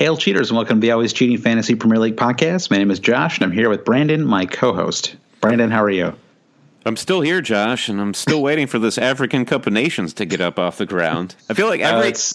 Hail Cheaters, and welcome to the Always Cheating Fantasy Premier League podcast. My name is Josh, and I'm here with Brandon, my co-host. Brandon, how are you? I'm still here, Josh, and I'm still waiting for this African Cup of Nations to get up off the ground. I feel like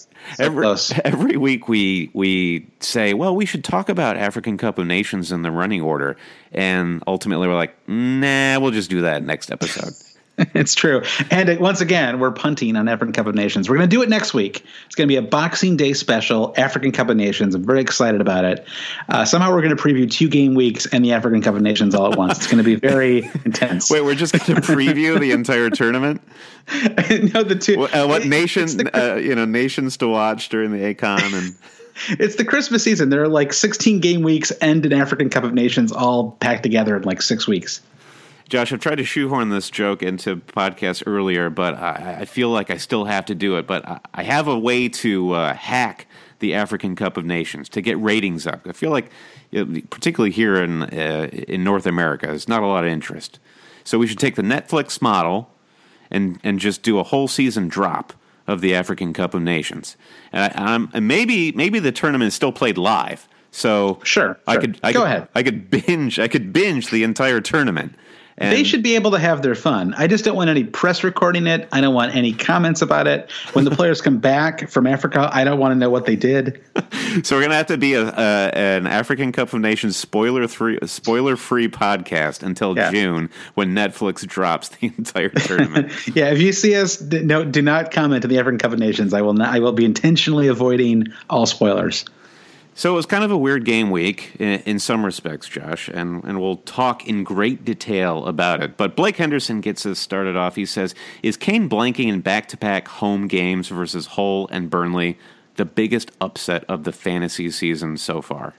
every week we say, well, we should talk about African Cup of Nations in the running order, and ultimately we're like, nah, we'll just do that next episode. It's true. And once again, we're punting on African Cup of Nations. We're going to do it next week. It's going to be a Boxing Day special, African Cup of Nations. I'm very excited about it. Somehow we're going to preview 2 game weeks and the African Cup of Nations all at once. It's going to be very intense. Wait, we're just going to preview the entire tournament? No, the two. What nations to watch during the ACON and... It's the Christmas season. There are like 16 game weeks and an African Cup of Nations all packed together in like 6 weeks. Josh, I've tried to shoehorn this joke into podcasts earlier, but I feel like I still have to do it. But I have a way to hack the African Cup of Nations to get ratings up. I feel like, particularly here in North America, there's not a lot of interest. So we should take the Netflix model and just do a whole season drop of the African Cup of Nations. And maybe the tournament is still played live. So sure. I could binge the entire tournament. And they should be able to have their fun. I just don't want any press recording it. I don't want any comments about it. When the players come back from Africa, I don't want to know what they did. So we're going to have to be an African Cup of Nations spoiler-free podcast until June when Netflix drops the entire tournament. Yeah, if you see us, do not comment on the African Cup of Nations. I will be intentionally avoiding all spoilers. So it was kind of a weird game week in some respects, Josh, and we'll talk in great detail about it. But Blake Henderson gets us started off. He says, is Kane blanking in back-to-back home games versus Hull and Burnley the biggest upset of the fantasy season so far?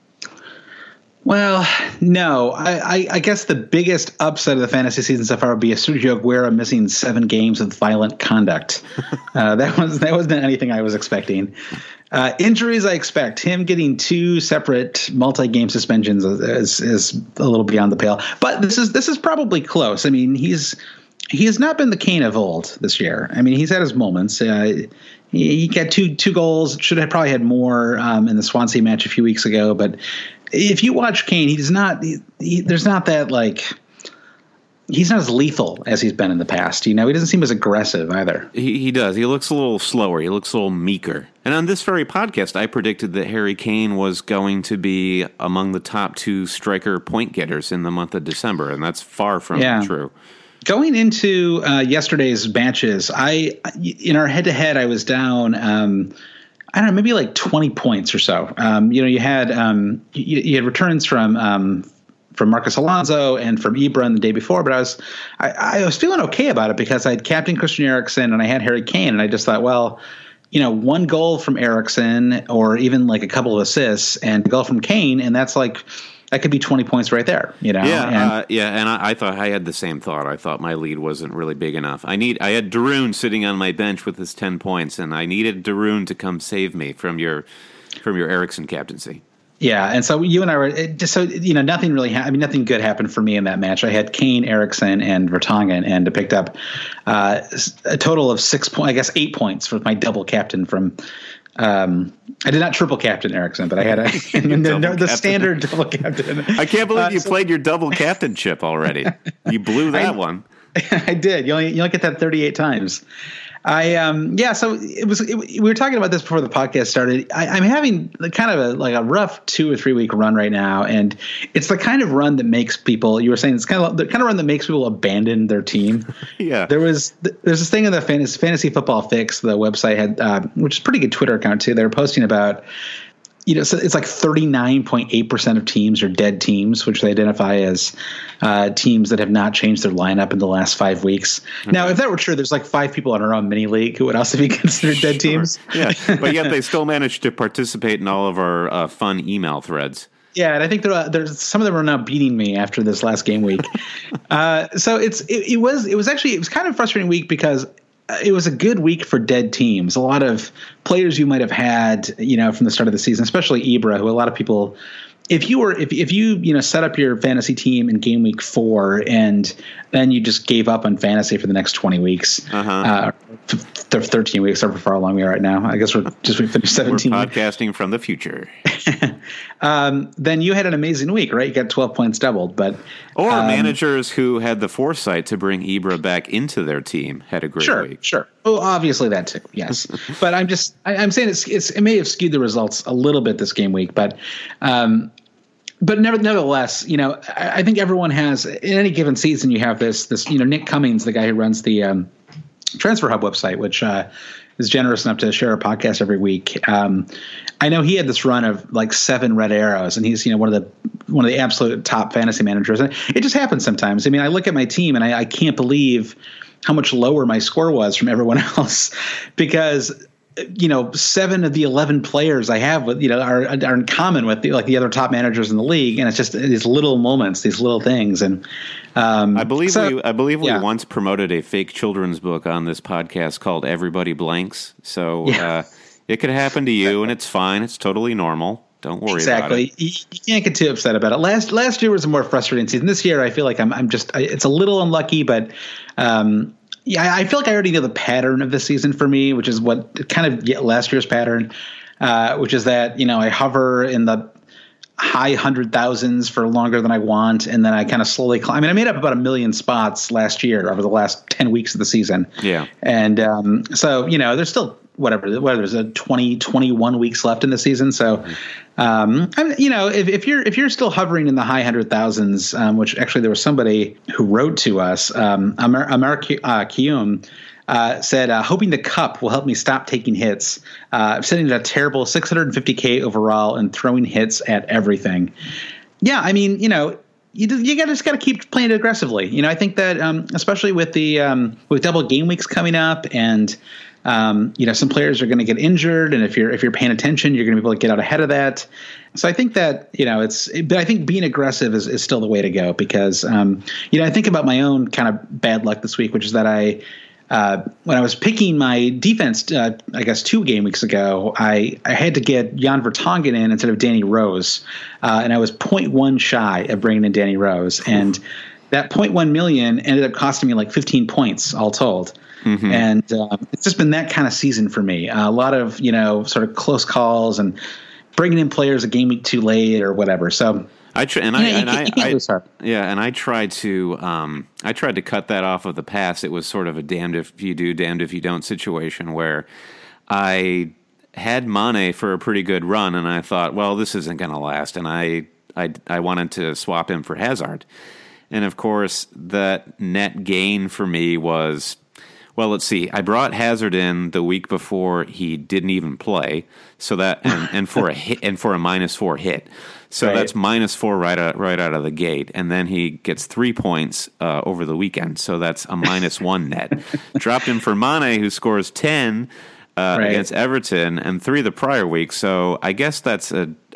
Well, no. I guess the biggest upset of the fantasy season so far would be a Sergio Aguero missing 7 games with violent conduct. That wasn't anything I was expecting. Injuries, I expect. Him getting 2 separate multi-game suspensions is a little beyond the pale. But this is probably close. I mean, he has not been the Kane of old this year. I mean, he's had his moments. He got two goals. Should have probably had more in the Swansea match a few weeks ago. But if you watch Kane, he's not. There's not that like. He's not as lethal as he's been in the past. He doesn't seem as aggressive either. He does. He looks a little slower. He looks a little meeker. And on this very podcast, I predicted that Harry Kane was going to be among the top 2 striker point getters in the month of December, and that's far from true. Going into yesterday's matches, in our head-to-head, I was down. I don't know, maybe like 20 points or so. You had returns from Marcus Alonso and from Ibra the day before, but I was feeling okay about it because I had captained Christian Eriksen and I had Harry Kane, and I just thought, well, 1 goal from Eriksen or even like a couple of assists and a goal from Kane, and that's like that could be 20 points right there. And I thought I had the same thought. I thought my lead wasn't really big enough. I had Darun sitting on my bench with his 10 points, and I needed Darun to come save me from your Eriksen captaincy. Yeah, and so you and I were just nothing really. Nothing good happened for me in that match. I had Kane, Eriksen, and Vertonghen, and I picked up a total of 6 points. I guess 8 points for my double captain from. I did not triple captain Eriksen, but I had the standard double captain. I can't believe you played your double captain chip already. You blew that one. I did. You only get that 38 times. So we were talking about this before the podcast started. I'm having kind of a rough 2 or 3 week run right now. And it's the kind of run that makes people, you were saying it's kind of the kind of run that makes people abandon their team. Yeah. There's this thing in the Fantasy Football Fix, the website had, which is a pretty good Twitter account too. They were posting about, so it's like 39.8% of teams are dead teams, which they identify as teams that have not changed their lineup in the last 5 weeks. Okay. Now, if that were true, there's like 5 people in our own mini league who would also be considered dead teams. Yeah, but yet they still managed to participate in all of our fun email threads. Yeah, and I think there's some of them are now beating me after this last game week. So it was kind of a frustrating week because it was a good week for dead teams. A lot of players you might have had, from the start of the season, especially Ibra, who a lot of people if you set up your fantasy team in game week 4 and then you just gave up on fantasy for the next 20 weeks, 13 weeks, however far along we are right now. I guess we finished 17. We're podcasting from the future. Then you had an amazing week, right? You got 12 points doubled, but managers who had the foresight to bring Ibra back into their team had a great week. Sure. Well, obviously that too. Yes, but I'm saying it may have skewed the results a little bit this game week, but nevertheless, I think everyone has in any given season. You have this Nick Cummings, the guy who runs the Transfer Hub website, which is generous enough to share a podcast every week. I know he had this run of like 7 red arrows, and he's one of the absolute top fantasy managers. And it just happens sometimes. I mean, I look at my team and I can't believe how much lower my score was from everyone else because 7 of the 11 players I have with are in common with the other top managers in the league, and it's just these little moments, these little things. And I believe we once promoted a fake children's book on this podcast called Everybody Blanks. So it could happen to you, and it's fine. It's totally normal. Don't worry about it. You can't get too upset about it. Last year was a more frustrating season. This year, I feel like it's a little unlucky, but I feel like I already know the pattern of the season for me, which is what kind of last year's pattern, which is that I hover in the high 100,000s for longer than I want, and then I kind of slowly climb. I mean, I made up about 1 million spots last year over the last 10 weeks of the season. Yeah, and so there's still whatever there's a 21 weeks left in the season. So, if you're still hovering in the high 100,000s, which actually there was somebody who wrote to us, Amar Kiyum, said, hoping the cup will help me stop taking hits. I'm sitting at a terrible 650K overall and throwing hits at everything. Yeah, I mean, you just got to keep playing it aggressively. I think that especially with the with double game weeks coming up, and some players are going to get injured, and if you're paying attention, you're going to be able to get out ahead of that. So I think that but I think being aggressive is still the way to go because I think about my own kind of bad luck this week, which is that when I was picking my defense, I guess 2 game weeks ago, I had to get Jan Vertonghen in instead of Danny Rose, and I was 0.1 shy of bringing in Danny Rose, and that 0.1 million ended up costing me like 15 points all told. Mm-hmm. And it's just been that kind of season for me. A lot of sort of close calls and bringing in players a game week too late or whatever. So. I tried to cut that off of the pass. It was sort of a damned if you do, damned if you don't situation where I had Mane for a pretty good run, and I thought, well, this isn't going to last, and I wanted to swap him for Hazard, and of course that net gain for me was. Well, let's see. I brought Hazard in the week before he didn't even play, so that and for a hit and for a -4 hit, so right. That's -4 right out of the gate, and then he gets 3 points over the weekend, so that's a -1 net. Dropped him for Mane, who scores 10 against Everton and 3 the prior week, so I guess that's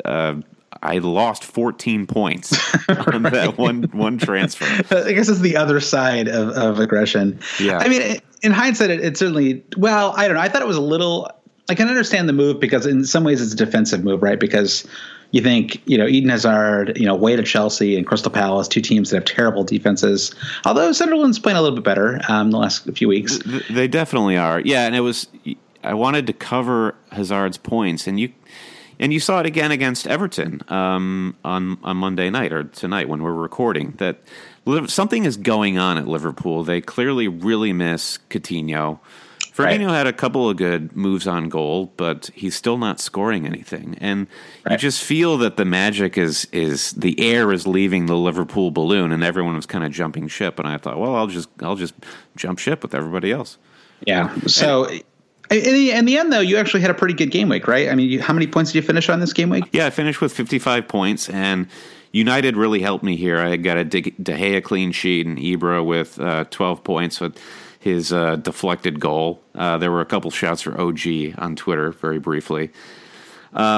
I lost 14 points on that one transfer. I guess it's the other side of aggression. Yeah. I mean, in hindsight, it certainly, well, I don't know. I thought it was a little, I can understand the move because in some ways it's a defensive move, right? Because you think, Eden Hazard, away to Chelsea and Crystal Palace, 2 teams that have terrible defenses. Although Sunderland's playing a little bit better the last few weeks. They definitely are. Yeah, and I wanted to cover Hazard's points, and you saw it again against Everton on Monday night or tonight when we're recording that something is going on at Liverpool. They clearly really miss Coutinho. Firmino had a couple of good moves on goal, but he's still not scoring anything. And you just feel that the magic is the air is leaving the Liverpool balloon, and everyone was kind of jumping ship. And I thought, well, I'll just jump ship with everybody else. Yeah. So. In the end, though, you actually had a pretty good game week, right? I mean, how many points did you finish on this game week? Yeah, I finished with 55 points, and United really helped me here. I got a De Gea clean sheet and Ibra with 12 points with his deflected goal. There were a couple shots for OG on Twitter, very briefly.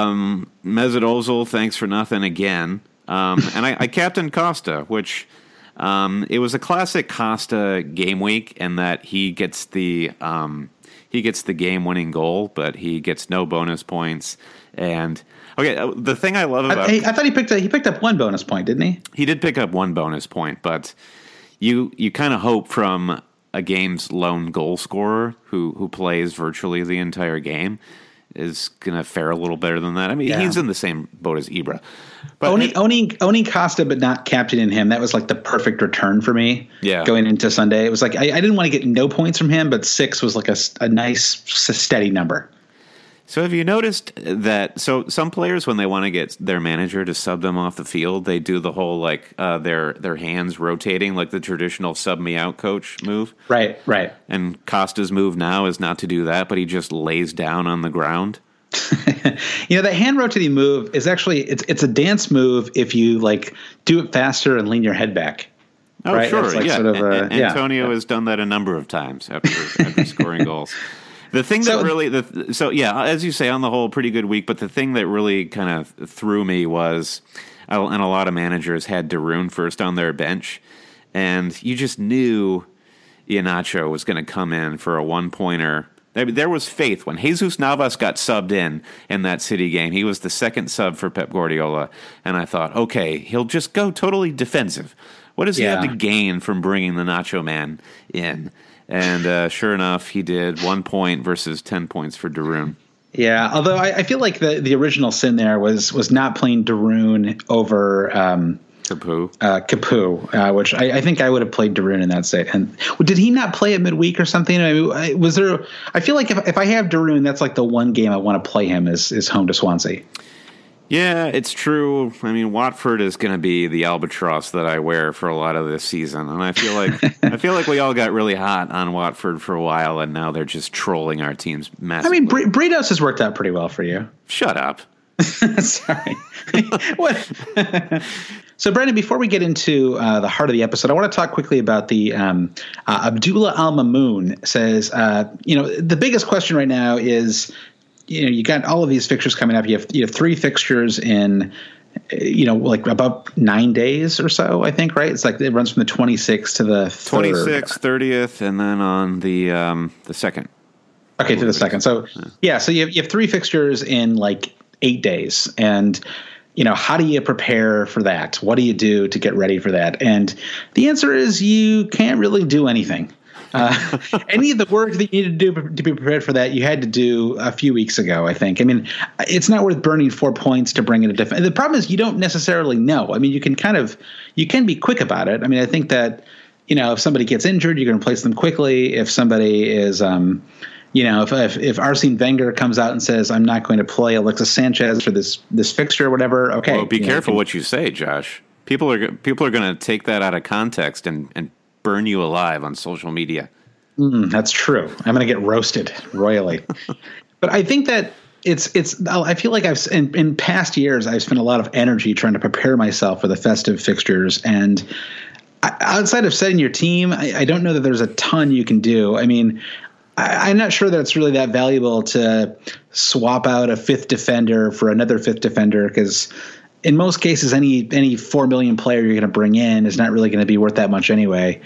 Mesut Ozil, thanks for nothing again. And I captained Costa, which It was a classic Costa game week in that he gets the game-winning goal, but he gets no bonus points. And okay, the thing I love about I thought he picked up one bonus point, didn't he? He did pick up one bonus point, but you kind of hope from a game's lone goal scorer who plays virtually the entire game is going to fare a little better than that. I mean, he's in the same boat as Ibra. But owning Costa but not captaining him, that was like the perfect return for me going into Sunday. It was like I didn't want to get no points from him, but 6 was like a nice steady number. So have you noticed that some players, when they want to get their manager to sub them off the field, they do the whole like their hands rotating like the traditional sub me out coach move? Right. And Costa's move now is not to do that, but he just lays down on the ground. The hand rotating move is actually it's a dance move if you like do it faster and lean your head back. Oh, right? sure. Like Sort of Antonio has done that a number of times after scoring goals. The thing that as you say, on the whole, pretty good week. But the thing that really kind of threw me was, and a lot of managers had Darun first on their bench, and you just knew Iheanacho was going to come in for a one-pointer. There was faith when Jesus Navas got subbed in that City game. He was the second sub for Pep Guardiola, and I thought, okay, he'll just go totally defensive. What does he have to gain from bringing the Nacho Man in? And sure enough, he did 1 point versus 10 points for Darun. Yeah, although I feel like the original sin there was not playing Darun over Capoue, which I think I would have played Darun in that state. And did he not play at midweek or something? I mean, was there? I feel like if I have Darun, that's like the one game I want to play him is home to Swansea. Yeah, it's true. I mean, Watford is going to be the albatross that I wear for a lot of this season, and I feel like we all got really hot on Watford for a while, and now they're just trolling our teams massively. I mean, Britos has worked out pretty well for you. Shut up. Sorry. What? So, Brandon, before we get into the heart of the episode, I want to talk quickly about the Abdullah Al-Mamoun says, the biggest question right now is, you got all of these fixtures coming up. You have 3 fixtures in, like about 9 days or so, I think, right? It's like it runs from the 26th to the 26th, 30th, and then on the 2nd. Okay, to the 2nd. So, so you have 3 fixtures in like 8 days. And, how do you prepare for that? What do you do to get ready for that? And the answer is you can't really do anything. Any of the work that you need to do to be prepared for that, you had to do a few weeks ago, I think. I mean, it's not worth burning 4 points to bring in a different. The problem is you don't necessarily know. I mean, you can be quick about it. I mean, I think that, if somebody gets injured, you're going to place them quickly. If somebody is, if Arsene Wenger comes out and says, I'm not going to play Alexis Sanchez for this fixture or whatever, okay. Well, be careful what you say, Josh. People are going to take that out of context and burn you alive on social media. That's true. I'm going to get roasted royally. But I think that I feel like in past years, I've spent a lot of energy trying to prepare myself for the festive fixtures. And outside of setting your team, I don't know that there's a ton you can do. I mean, I'm not sure that it's really that valuable to swap out a 5th defender for another 5th defender, because in most cases, any 4 million player you're going to bring in is not really going to be worth that much anyway.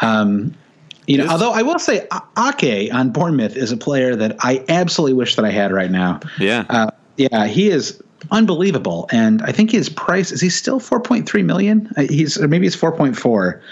Although I will say Ake on Bournemouth is a player that I absolutely wish that I had right now. Yeah. He is unbelievable. And I think his price, is he still 4.3 million? Maybe it's 4.4.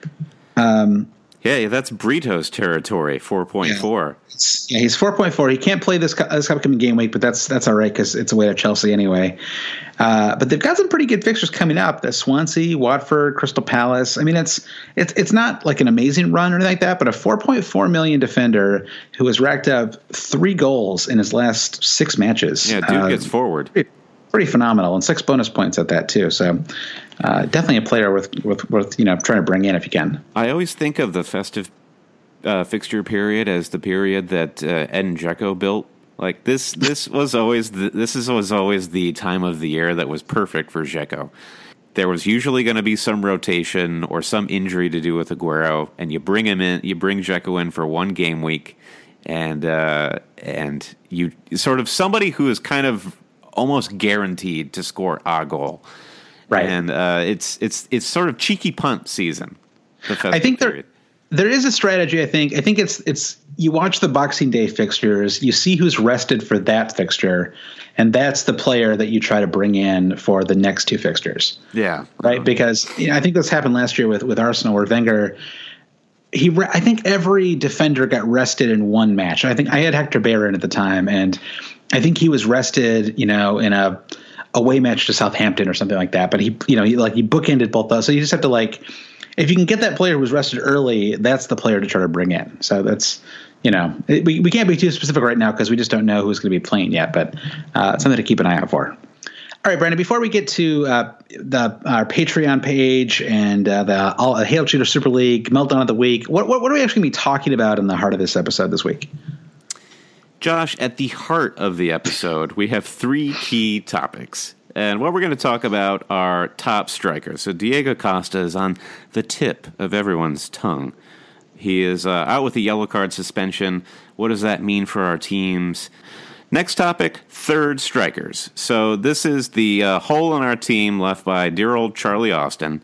Yeah, that's Brito's territory, 4.4. Yeah, he's 4.4. He can't play this upcoming game week, but that's all right because it's away to Chelsea anyway. But they've got some pretty good fixtures coming up. The Swansea, Watford, Crystal Palace. I mean, it's not like an amazing run or anything like that, but a 4.4 million defender who has racked up 3 goals in his last 6 matches. Yeah, dude gets forward. Pretty phenomenal, and 6 bonus points at that too. So definitely a player worth trying to bring in if you can. I always think of the festive fixture period as the period that Edin Dzeko built. Like this was always the time of the year that was perfect for Dzeko. There was usually going to be some rotation or some injury to do with Aguero, and you bring Dzeko in for 1 game week, and you sort of somebody who is kind of almost guaranteed to score a goal. Right. And it's sort of cheeky punt season. I think there is a strategy. I think it's you watch the Boxing Day fixtures, you see who's rested for that fixture, and that's the player that you try to bring in for the next two fixtures. Yeah. Right. Because I think this happened last year with Arsenal, where Wenger, I think every defender got rested in one match. I think I had Hector Bellerin in at the time, and I think he was rested, in a away match to Southampton or something like that. But he bookended both those. So you just have to if you can get that player who was rested early, that's the player to try to bring in. So that's, we can't be too specific right now because we just don't know who's going to be playing yet, but it's something to keep an eye out for. All right, Brandon, before we get to our Patreon page and the Hail Cheater Super League Meltdown of the Week, what are we actually going to be talking about in the heart of this episode this week? Josh, at the heart of the episode, we have three key topics. And what we're going to talk about are top strikers. So Diego Costa is on the tip of everyone's tongue. He is out with a yellow card suspension. What does that mean for our teams? Next topic, third strikers. So this is the hole in our team left by dear old Charlie Austin.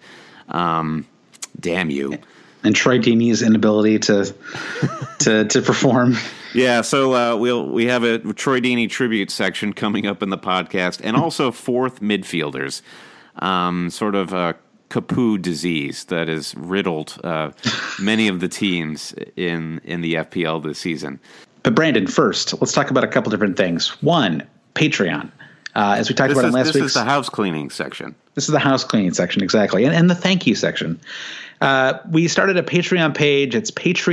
Damn you. And Troy Deeney's inability to perform. Yeah, so we have a Troy Deeney tribute section coming up in the podcast, and also fourth midfielders, sort of a Capu disease that has riddled many of the teams in the FPL this season. But Brandon, first, let's talk about a couple different things. One, Patreon. As we talked about in last week. This is the house cleaning section. This is the house cleaning section, exactly, and the thank you section. We started a Patreon page. It's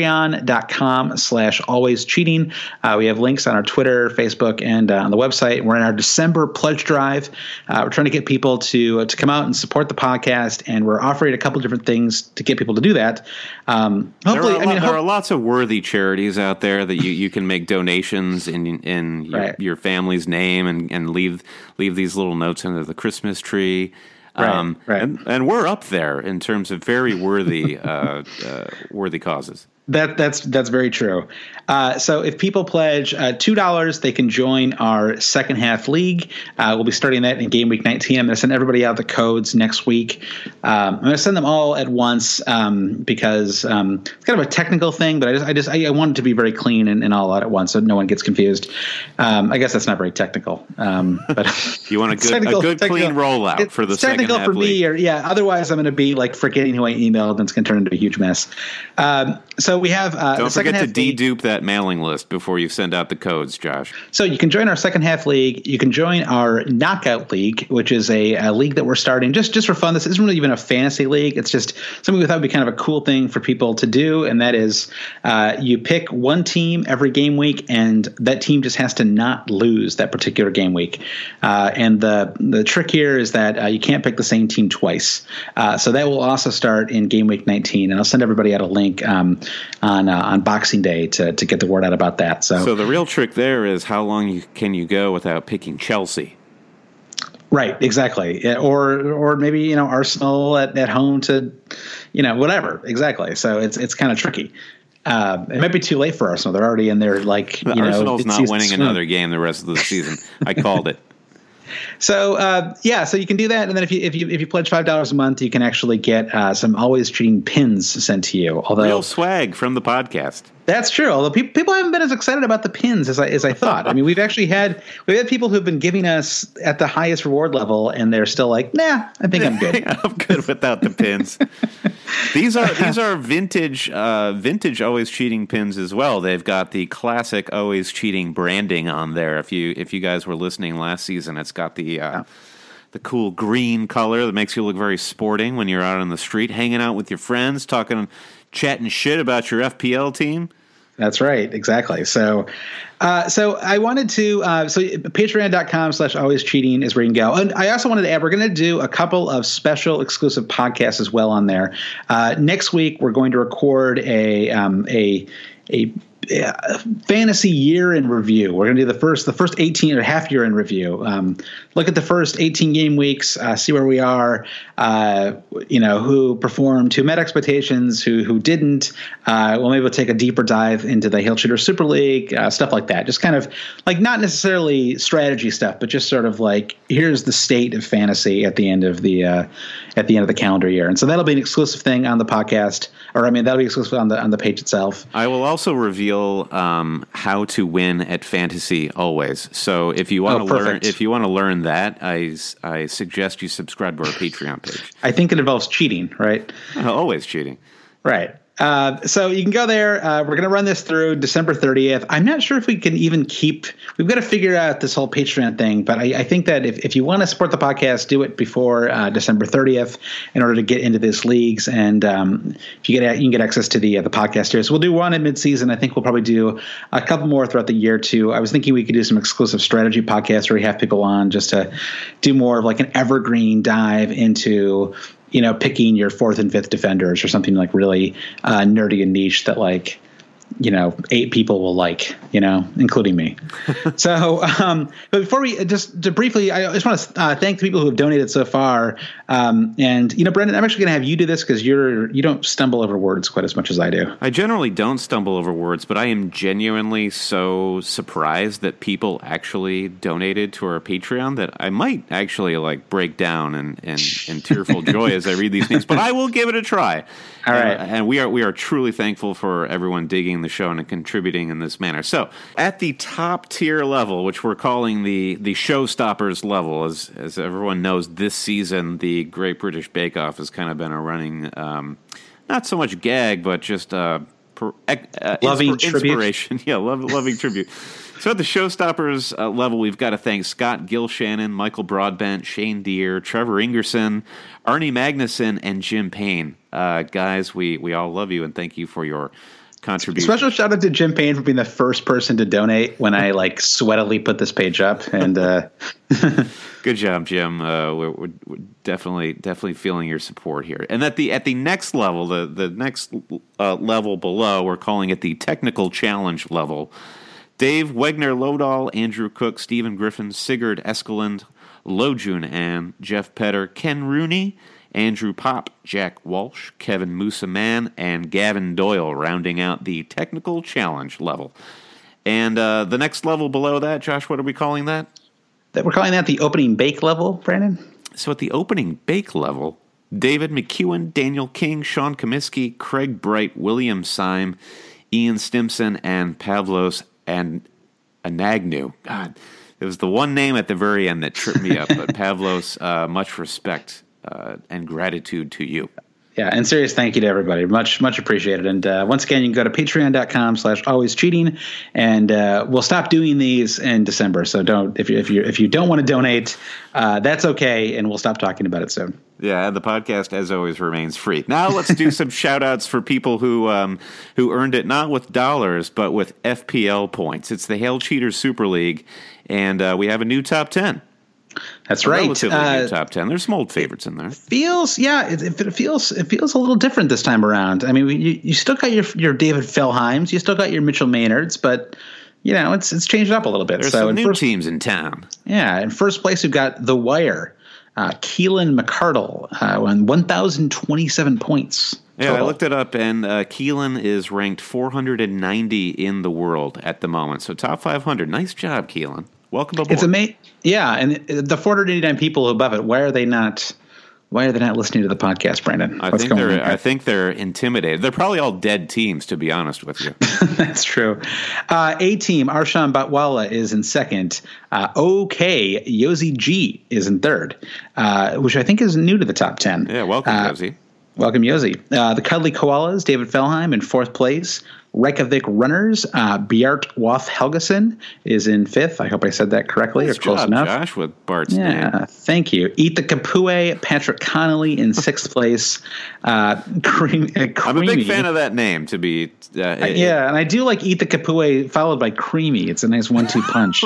patreon.com/alwayscheating. We have links on our Twitter, Facebook, and on the website. We're in our December pledge drive. We're trying to get people to come out and support the podcast, and we're offering a couple different things to get people to do that. Hopefully, there are lots of worthy charities out there that you can make donations in your family's name and leave these little notes under the Christmas tree. Right. And we're up there in terms of very worthy worthy causes. That's very true. So if people pledge $2, they can join our second half league. We'll be starting that in game week 19. I'm going to send everybody out the codes next week. I'm going to send them all at once because it's kind of a technical thing, but I want it to be very clean and all out at once so no one gets confused. I guess that's not very technical. But you want a good clean rollout for the second half league. Technical for me, otherwise I'm going to be forgetting who I emailed, and it's going to turn into a huge mess. So we have don't forget to dedupe that mailing list before you send out the codes, Josh. So you can join our second half league. You can join our knockout league, which is a league that we're starting just for fun. This isn't really even a fantasy league. It's just something we thought would be kind of a cool thing for people to do, and that is you pick one team every game week, and that team just has to not lose that particular game week. And the trick here is that you can't pick the same team twice. So that will also start in game week 19, and I'll send everybody out a link on Boxing Day to get the word out about that. So the real trick there is how long can you go without picking Chelsea? Right, exactly. Or maybe Arsenal at home to whatever. Exactly. So it's kind of tricky. It might be too late for Arsenal. They're already in there. Arsenal's not winning another game the rest of the season. I called it. So so you can do that, and then if you pledge $5 a month, you can actually get some Always Cheating pins sent to you. Although real swag from the podcast. That's true. Although people haven't been as excited about the pins as I thought. I mean, we've had people who've been giving us at the highest reward level, and they're still like, nah, I think I'm good. I'm good without the pins. These are vintage Always Cheating pins as well. They've got the classic Always Cheating branding on there. If you guys were listening last season, it's got the cool green color that makes you look very sporting when you're out on the street, hanging out with your friends, chatting shit about your FPL team. That's right. Exactly. So I wanted to, patreon.com/alwayscheating is where you can go. And I also wanted to add, we're going to do a couple of special exclusive podcasts as well on there. Next week, we're going to record a fantasy year in review. We're going to do the first 18 or half year in review. Look at the first 18 game weeks, see where we are, who performed, who met expectations, who didn't. Maybe we'll take a deeper dive into the Hail Cheater Super League, stuff like that. Just kind of like not necessarily strategy stuff, but just sort of like here's the state of fantasy at the end of the calendar year. And so that'll be an exclusive thing on the podcast, that'll be exclusive on the page itself. I will also reveal how to win at fantasy always. So if you want to learn that, I suggest you subscribe to our Patreon page. I think it involves cheating, right? Always cheating. Right. So you can go there. We're going to run this through December 30th. I'm not sure if we can even we've got to figure out this whole Patreon thing, but I think that if you want to support the podcast, do it before December 30th in order to get into these leagues. And if you can get access to the podcast here. So we'll do one at midseason. I think we'll probably do a couple more throughout the year too. I was thinking we could do some exclusive strategy podcasts where we have people on just to do more of like an evergreen dive into picking your fourth and fifth defenders or something like really nerdy and niche that 8 people will like, including me. So, but before we just to briefly, I just want to thank the people who have donated so far. And Brendan, I'm actually going to have you do this because you don't stumble over words quite as much as I do. I generally don't stumble over words, but I am genuinely so surprised that people actually donated to our Patreon that I might actually break down in tearful joy as I read these things. But I will give it a try. All right. And we are truly thankful for everyone digging the show and contributing in this manner. So at the top tier level, which we're calling the showstoppers level, as everyone knows, this season the Great British Bake Off has kind of been a running, not so much gag, but just loving inspiration. Yeah, loving tribute. So at the showstoppers level, we've got to thank Scott Gilshannon, Michael Broadbent, Shane Deere, Trevor Ingerson, Arnie Magnuson, and Jim Payne. Guys, we all love you and thank you for your contribution. Special shout out to Jim Payne for being the first person to donate when I sweatily put this page up. And good job, Jim. We're definitely feeling your support here. And at the next level, the next level below, we're calling it the technical challenge level. Dave Wegner Lodahl, Andrew Cook, Stephen Griffin, Sigurd Eskeland, Lojun Ann, Jeff Petter, Ken Rooney, Andrew Pop, Jack Walsh, Kevin Musaman, and Gavin Doyle rounding out the technical challenge level. And the next level below that, Josh, what are we calling that? We're calling that the opening bake level, Brandon. So at the opening bake level, David McEwen, Daniel King, Sean Comiskey, Craig Bright, William Syme, Ian Stimson, and Pavlos and Anagnu. God, it was the one name at the very end that tripped me up. But Pavlos, much respect and gratitude to you. Yeah, and serious thank you to everybody. Much appreciated. And once again, you can go to patreon.com/alwayscheating, and we'll stop doing these in December. So if you don't want to donate, that's okay, and we'll stop talking about it soon. Yeah, the podcast, as always, remains free. Now let's do some shout-outs for people who earned it not with dollars, but with FPL points. It's the Hail Cheaters Super League, and we have a new top 10. That's right. Relatively new top 10. There's some old favorites in there. It feels a little different this time around. I mean, you still got your David Fellheims, you still got your Mitchell Maynards, but it's changed up a little bit. There's some new teams in town. Yeah, in first place we've got The Wire. Keelan McCardle on 1,027 points. Yeah, total. I looked it up, and Keelan is ranked 490 in the world at the moment. So top 500. Nice job, Keelan. Welcome aboard. It's amazing. Yeah, and the 489 people above it, why are they not listening to the podcast, Brandon? I think they're intimidated. They're probably all dead teams, to be honest with you. That's true. A team, Arshan Batwala is in second. OK, Yosi G is in third, which I think is new to the top 10. Yeah, welcome, Yosi. Welcome, Yosi. The Cuddly Koalas, David Fellheim in fourth place. Reykjavik Runners, Bjart Wath Helgeson is in fifth. I hope I said that correctly or close enough. Josh, with Bart's name. Thank you. Eat the Kapue, Patrick Connolly in sixth place. Creamy. I'm a big fan of that name. To be and I do like Eat the Kapue followed by Creamy. It's a nice 1-2 punch.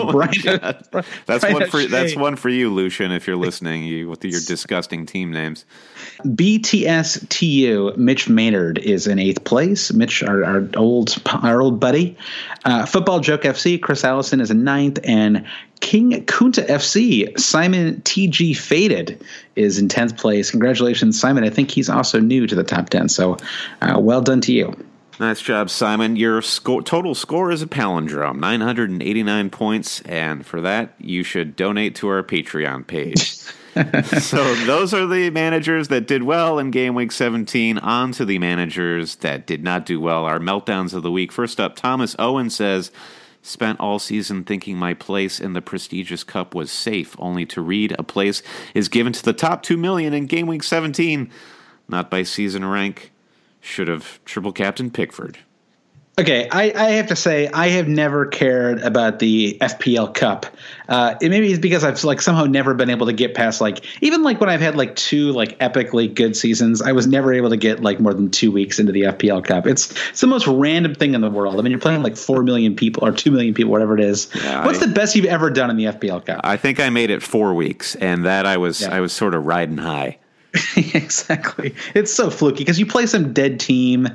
That's one for you, Lucian, if you're listening. With your disgusting team names. BTSTU, Mitch Maynard is in eighth place. Mitch, our old old buddy. Football Joke FC, Chris Allison is in 9th, and King Kunta FC, Simon TG Faded, is in 10th place. Congratulations, Simon. I think he's also new to the top 10, so well done to you. Nice job, Simon. Your total score is a palindrome, 989 points, and for that, you should donate to our Patreon page. So those are the managers that did well in Game Week 17. On to the managers that did not do well. Our meltdowns of the week. First up, Thomas Owen says, spent all season thinking my place in the prestigious cup was safe, only to read a place is given to the top 2 million in Game Week 17. Not by season rank. Should have triple captain Pickford. Okay, I have to say I have never cared about the FPL Cup. Maybe it's because I've somehow never been able to get past even when I've had 2 epically good seasons, I was never able to get more than 2 weeks into the FPL Cup. It's the most random thing in the world. I mean, you're playing 4 million people or 2 million people, whatever it is. Yeah, What's the best you've ever done in the FPL Cup? I think I made it 4 weeks, and that I was sort of riding high. Exactly. It's so fluky because you play some dead team,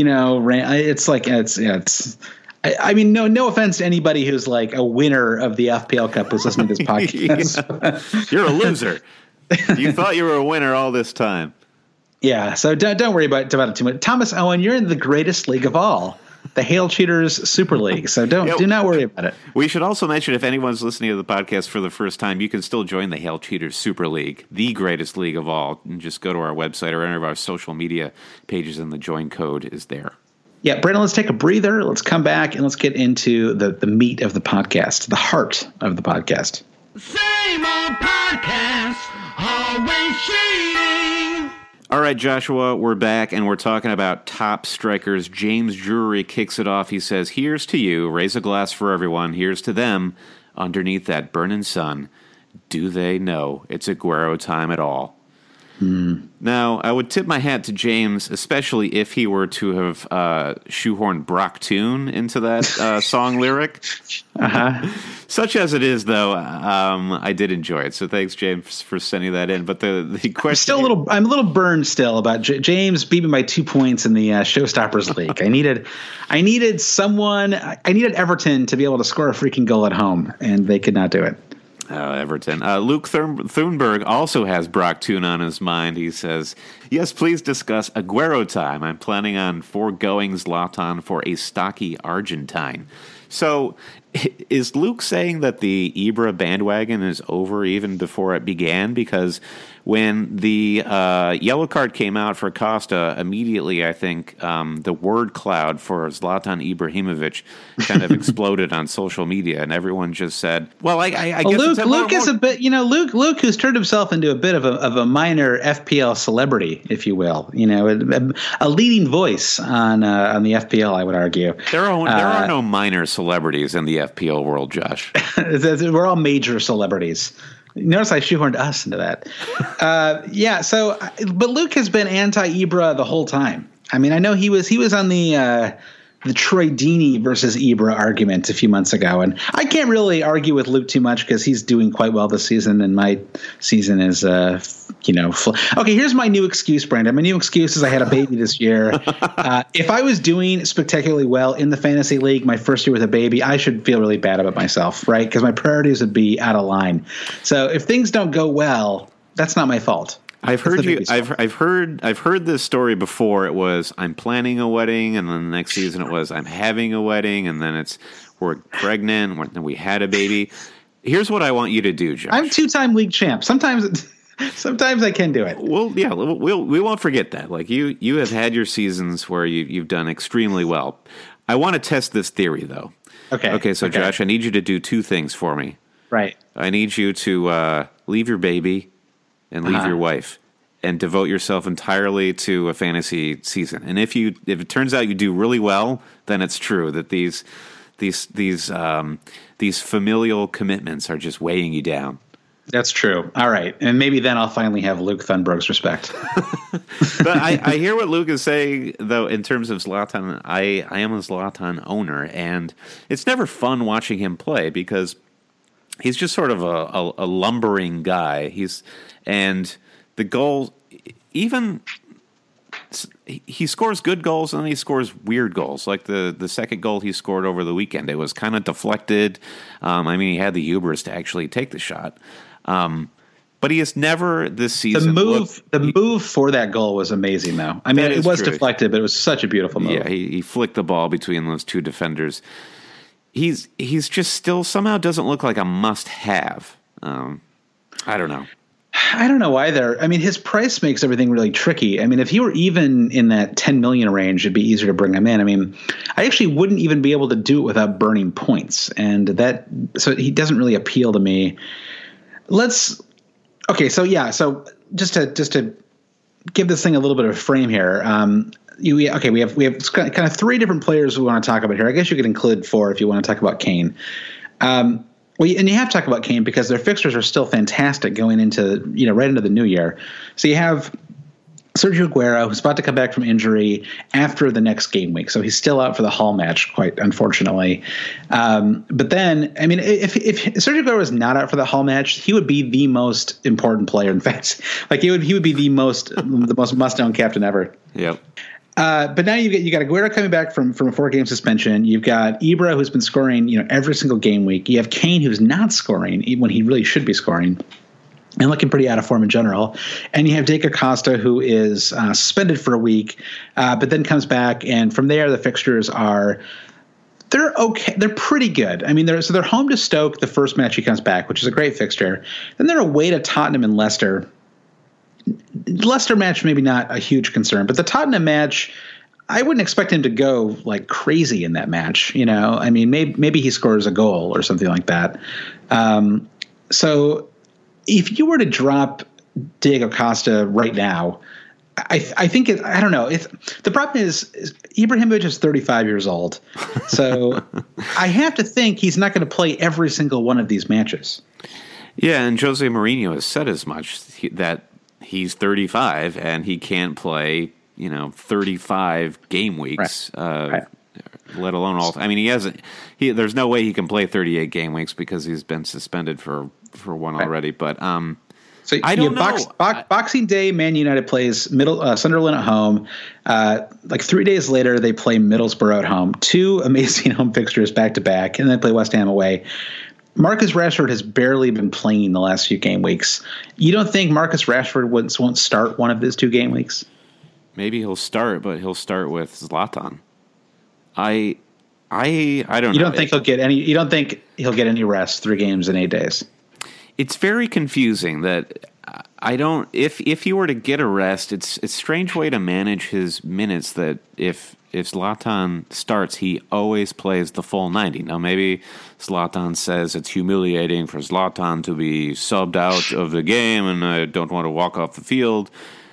I mean, no offense to anybody who's a winner of the FPL Cup who's listening to this podcast. You're a loser. You thought you were a winner all this time. Yeah. So don't worry about it too much. Thomas Owen, you're in the greatest league of all. The Hail Cheaters Super League. So do not worry about it. We should also mention, if anyone's listening to the podcast for the first time, you can still join the Hail Cheaters Super League, the greatest league of all. And just go to our website or any of our social media pages, and the join code is there. Yeah, Brandon, let's take a breather. Let's come back and let's get into the meat of the podcast, the heart of the podcast. Same old podcast, always cheating. All right, Joshua, we're back, and we're talking about top strikers. James Drury kicks it off. He says, here's to you, raise a glass for everyone. Here's to them, underneath that burning sun. Do they know it's Aguero time at all? Now, I would tip my hat to James, especially if he were to have shoehorned Brock Toon into that song lyric. Such as it is, though, I did enjoy it. So thanks, James, for sending that in. But the question, I'm a little burned still about James beat me by 2 points in the Showstoppers League. I needed Everton to be able to score a freaking goal at home, and they could not do it. Everton. Luke Thunberg also has Brock Toon on his mind. He says, yes, please discuss Aguero time. I'm planning on foregoing Zlatan for a stocky Argentine. So is Luke saying that the Ibra bandwagon is over even before it began? Because when the yellow card came out for Costa, immediately I think the word cloud for Zlatan Ibrahimovic kind of exploded on social media, and everyone just said, "Well, I guess Luke is a bit, Luke who's turned himself into a bit of a minor FPL celebrity, if you will, a leading voice on the FPL. I would argue there are no minor celebrities in the FPL world, Josh. We're all major celebrities. Notice I shoehorned us into that. But Luke has been anti-Ibra the whole time. I mean, I know he was on the Troy Deeney versus Ibra argument a few months ago, and I can't really argue with Luke too much because he's doing quite well this season, and my season is Okay, here's my new excuse, Brandon. My new excuse is I had a baby this year. If I was doing spectacularly well in the fantasy league my first year with a baby, I should feel really bad about myself, right? Because my priorities would be out of line. So if things don't go well, that's not my fault. I've heard this story before. It was I'm planning a wedding, and then the next season it was I'm having a wedding, and then it's we're pregnant, and we had a baby. Here's what I want you to do, Josh. I'm 2-time league champ. Sometimes I can do it. Well, yeah, we won't forget that. Like you have had your seasons where you've done extremely well. I want to test this theory, though. Okay. So Josh, I need you to do 2 things for me. Right. I need you to leave your baby and leave your wife and devote yourself entirely to a fantasy season. And if it turns out you do really well, then it's true that these familial commitments are just weighing you down. That's true. All right. And maybe then I'll finally have Luke Thunberg's respect. But I hear what Luke is saying, though, in terms of Zlatan. I am a Zlatan owner, and it's never fun watching him play because he's just sort of a lumbering guy. And the goal, even he scores good goals and then he scores weird goals. Like the second goal he scored over the weekend, it was kind of deflected. He had the hubris to actually take the shot. But he has never this season. The move for that goal was amazing, though. I mean, it was deflected, but it was such a beautiful move. Yeah, he flicked the ball between those two defenders. He's just still somehow doesn't look like a must-have. I don't know. I don't know either. I mean, his price makes everything really tricky. I mean, if he were even in that 10 million range, it'd be easier to bring him in. I mean, I actually wouldn't even be able to do it without burning points, so he doesn't really appeal to me. So just to give this thing a little bit of a frame here. We have kind of three different players we want to talk about here. I guess you could include four if you want to talk about Kane. And you have to talk about Kane because their fixtures are still fantastic going into, right into the new year. So you have Sergio Aguero, who's about to come back from injury after the next game week. So he's still out for the Hull match, quite unfortunately. But then, I mean, if Sergio Aguero was not out for the Hull match, he would be the most important player. In fact, like he would be the most must-own captain ever. Yep. But now you got Aguero coming back from a 4-game suspension. You've got Ibra, who's been scoring, every single game week. You have Kane, who's not scoring when he really should be scoring and looking pretty out of form in general. And you have Diego Costa, who is suspended for a week, but then comes back. And from there, the fixtures they're okay. They're pretty good. I mean, they're home to Stoke the first match he comes back, which is a great fixture. Then they're away to Tottenham and Leicester. Leicester match, maybe not a huge concern, but the Tottenham match, I wouldn't expect him to go like crazy in that match. I mean, maybe he scores a goal or something like that. So if you were to drop Diego Costa right now, I think I don't know. The problem is Ibrahimovic is 35 years old. So I have to think he's not going to play every single one of these matches. Yeah. And Jose Mourinho has said as much that he's 35 and he can't play, 35 game weeks, right. Let alone all. I mean, he hasn't. There's no way he can play 38 game weeks because he's been suspended for one already. But so I don't know. Boxing Day, Man United plays Sunderland at home. Like 3 days later, they play Middlesbrough at home. 2 amazing home fixtures back to back, and then they play West Ham away. Marcus Rashford has barely been playing the last few game weeks. You don't think Marcus Rashford won't start one of his 2 game weeks? Maybe he'll start, but he'll start with Zlatan. I don't know. You don't think he'll get any? You don't think he'll get any rest 3 games in 8 days? It's very confusing that I don't. If he were to get a rest, it's a strange way to manage his minutes. That if Zlatan starts, he always plays the full 90. Now, maybe Zlatan says it's humiliating for Zlatan to be subbed out of the game and I don't want to walk off the field.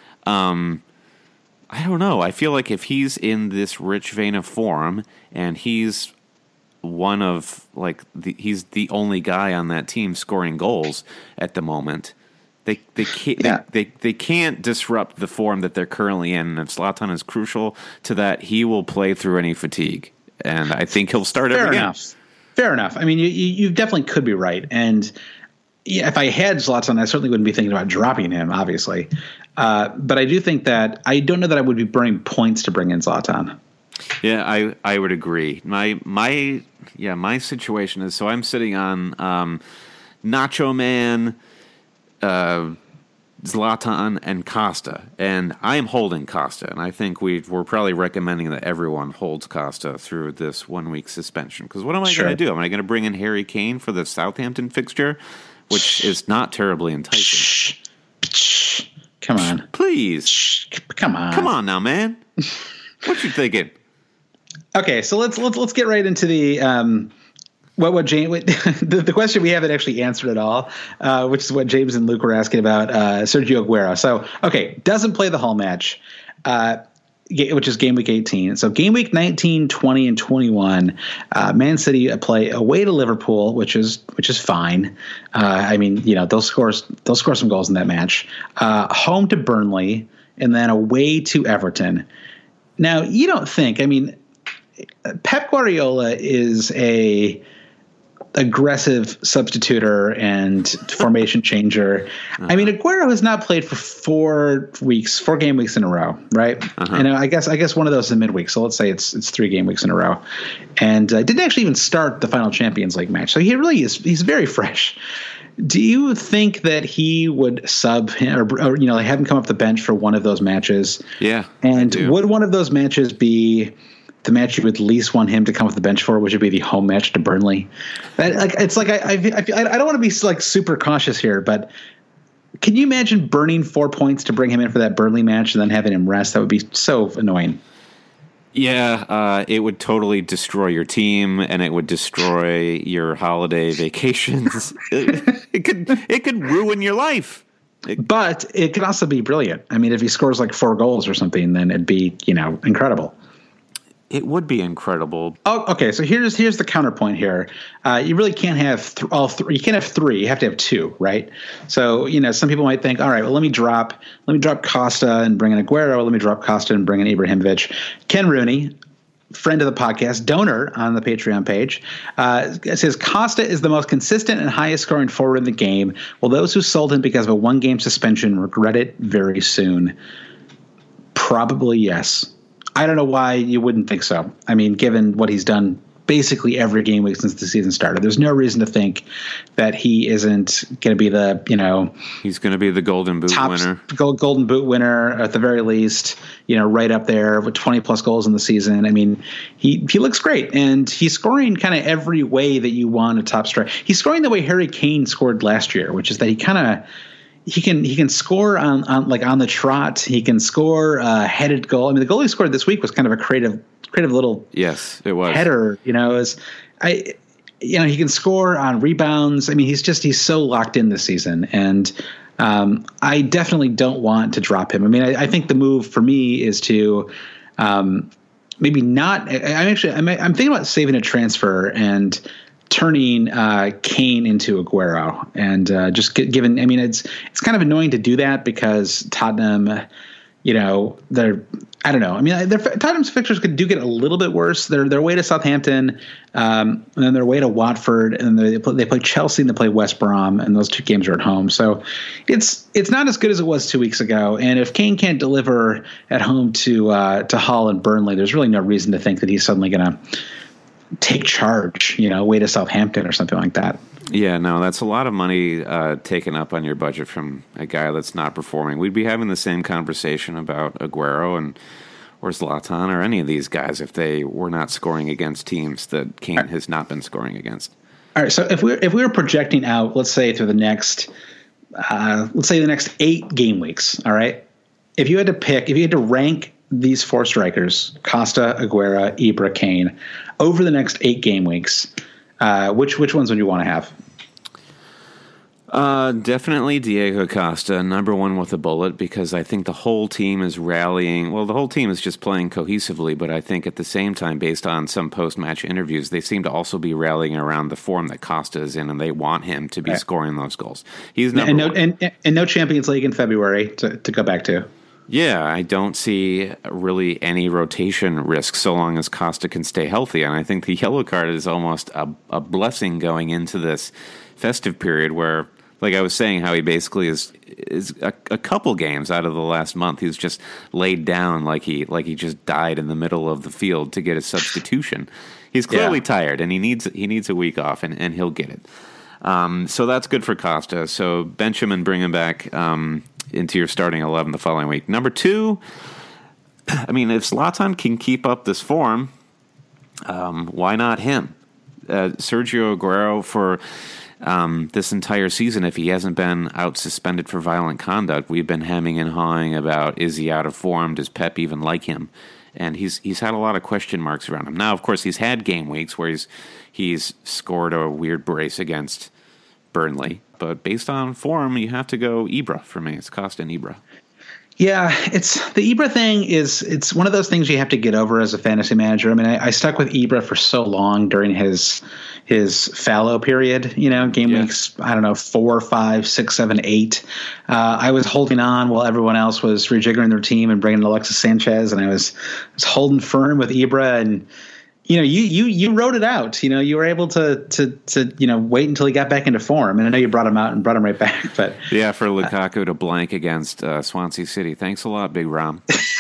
I don't know. I feel like if he's in this rich vein of form and he's one of, he's the only guy on that team scoring goals at the moment, They can't disrupt the form that they're currently in. And if Zlatan is crucial to that, he will play through any fatigue. And I think he'll start every game. Fair enough. I mean, you definitely could be right. And if I had Zlatan, I certainly wouldn't be thinking about dropping him, obviously. But I do think that I don't know that I would be burning points to bring in Zlatan. Yeah, I would agree. My situation is, so I'm sitting on Nacho Man, Zlatan, and Costa, and I am holding Costa, and I think we're probably recommending that everyone holds Costa through this 1 week suspension. Because what am I going to do? Am I going to bring in Harry Kane for the Southampton fixture, which is not terribly enticing? Come on, please, come on now, man. What you thinking? Okay, so let's get right into the the question we haven't actually answered at all, which is what James and Luke were asking about Sergio Aguero. So, okay, doesn't play the Hull match, which is game week 18. So game week 19, 20, and 21, Man City play away to Liverpool, which is fine. I mean, they'll score some goals in that match. Home to Burnley, and then away to Everton. Now, you don't think? I mean, Pep Guardiola is aggressive substituter and formation changer. I mean, Aguero has not played for 4 game weeks in a row, right? And I guess one of those is a midweek. So let's say it's 3 game weeks in a row, and didn't actually even start the final Champions League match. So he really is. He's very fresh. Do you think that he would sub him or have him come off the bench for one of those matches? Yeah. And would one of those matches be the match you would least want him to come off the bench for, which would be the home match to Burnley? I don't want to be like super cautious here, but can you imagine burning 4 points to bring him in for that Burnley match and then having him rest? That would be so annoying. Yeah, it would totally destroy your team, and it would destroy your holiday vacations. It could ruin your life. But it could also be brilliant. I mean, if he scores like 4 goals or something, then it'd be incredible. It would be incredible. Oh, okay. So here's the counterpoint here. You really can't have all 3. You can't have 3. You have to have 2, right? So some people might think, all right, well, let me drop Costa and bring in Aguero. Let me drop Costa and bring in Ibrahimovic. Ken Rooney, friend of the podcast, donor on the Patreon page, says Costa is the most consistent and highest scoring forward in the game. Will those who sold him because of a 1-game suspension regret it very soon? Probably yes. I don't know why you wouldn't think so. I mean, given what he's done basically every game week since the season started, there's no reason to think that he isn't going to be the, he's going to be the Golden Boot winner. Golden Boot winner at the very least, right up there with 20 plus goals in the season. I mean, he looks great, and he's scoring kind of every way that you want a top striker. He's scoring the way Harry Kane scored last year, which is that he can score on the trot. He can score a headed goal. I mean, the goal he scored this week was kind of a creative little it was header. He can score on rebounds. I mean, he's so locked in this season, and I definitely don't want to drop him. I mean, I think the move for me is to maybe not. I'm thinking about saving a transfer and turning Kane into Aguero, and just given. I mean, it's kind of annoying to do that because Tottenham, they're. I don't know. I mean, Tottenham's fixtures do get a little bit worse. They're away to Southampton, and then they're away to Watford, and they play Chelsea and they play West Brom, and those 2 games are at home. So it's not as good as it was 2 weeks ago. And if Kane can't deliver at home to Hull and Burnley, there's really no reason to think that he's suddenly going to take charge, away to Southampton or something like that. Yeah, no, that's a lot of money taken up on your budget from a guy that's not performing. We'd be having the same conversation about Aguero or Zlatan or any of these guys if they were not scoring against teams that Kane has not been scoring against. All right, so if we were projecting out, let's say through the next 8 game weeks, all right, if you had to rank these 4 strikers, Costa, Aguero, Ibra, Kane, over the next 8 game weeks, which ones would you want to have? Definitely Diego Costa, number 1 with a bullet, because I think the whole team is rallying. Well, the whole team is just playing cohesively, but I think at the same time, based on some post-match interviews, they seem to also be rallying around the form that Costa is in, and they want him to be scoring those goals. He's number 1. And no Champions League in February to go back to. Yeah, I don't see really any rotation risk so long as Costa can stay healthy. And I think the yellow card is almost a blessing going into this festive period where, like I was saying, how he basically is a couple games out of the last month. He's just laid down like he just died in the middle of the field to get a substitution. He's clearly tired, and he needs a week off, and he'll get it. So that's good for Costa. So bench him and bring him back into your starting 11 the following week. Number 2, I mean, if Zlatan can keep up this form, why not him? Sergio Aguero for this entire season, if he hasn't been out suspended for violent conduct, we've been hemming and hawing about, is he out of form? Does Pep even like him? And he's had a lot of question marks around him. Now, of course, he's had game weeks where he's scored a weird brace against Burnley. But based on form, you have to go Ibra for me. It's Costa and Ibra. Yeah, it's the Ibra thing it's one of those things you have to get over as a fantasy manager. I mean, I stuck with Ibra for so long during his fallow period, game weeks, I don't know, 4, 5, 6, 7, 8. I was holding on while everyone else was rejiggering their team and bringing in Alexis Sanchez, and I was holding firm with Ibra, and you wrote it out. You were able to wait until he got back into form, and I know you brought him out and brought him right back. But yeah, for Lukaku to blank against Swansea City. Thanks a lot, Big Rom.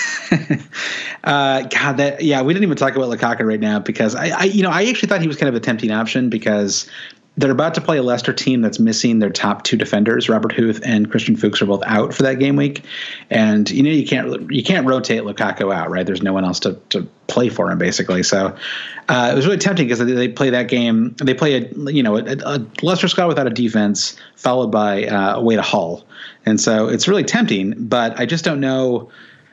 We didn't even talk about Lukaku right now because I actually thought he was kind of a tempting option because they're about to play a Leicester team that's missing their top two defenders. Robert Huth and Christian Fuchs are both out for that game week, and you can't rotate Lukaku out, right? There's no one else to play for him basically. So it was really tempting because they play that game. They play a Leicester squad without a defense, followed by away to Hull, and so it's really tempting. But I just don't know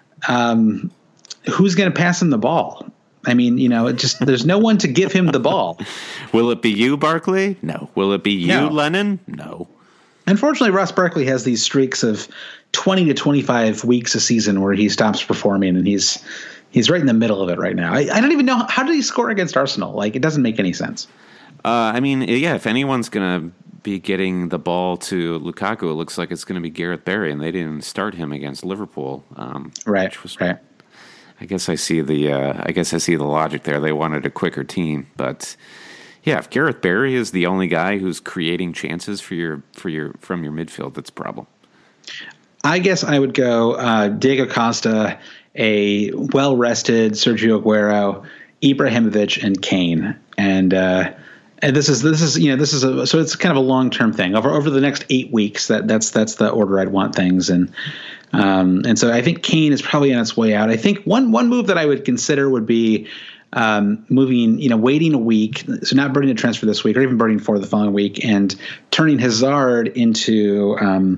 who's going to pass him the ball. I mean, there's no one to give him the ball. Will it be you, Barkley? No. Will it be you, No. Lennon? No. Unfortunately, Ross Barkley has these streaks of 20 to 25 weeks a season where he stops performing, and he's right in the middle of it right now. I don't even know, how did he score against Arsenal? Like, it doesn't make any sense. If anyone's going to be getting the ball to Lukaku, it looks like it's going to be Gareth Barry, and they didn't start him against Liverpool. Right. I guess I see the logic there. They wanted a quicker team, but yeah, if Gareth Barry is the only guy who's creating chances from your midfield, that's a problem. I guess I would go Diego Costa, a well-rested Sergio Aguero, Ibrahimovic, and Kane, and this is so it's kind of a long-term thing over the next 8 weeks. That's the order I'd want things, and so I think Kane is probably on its way out. I think one move that I would consider would be waiting a week, so not burning a transfer this week or even burning for the following week, and turning Hazard into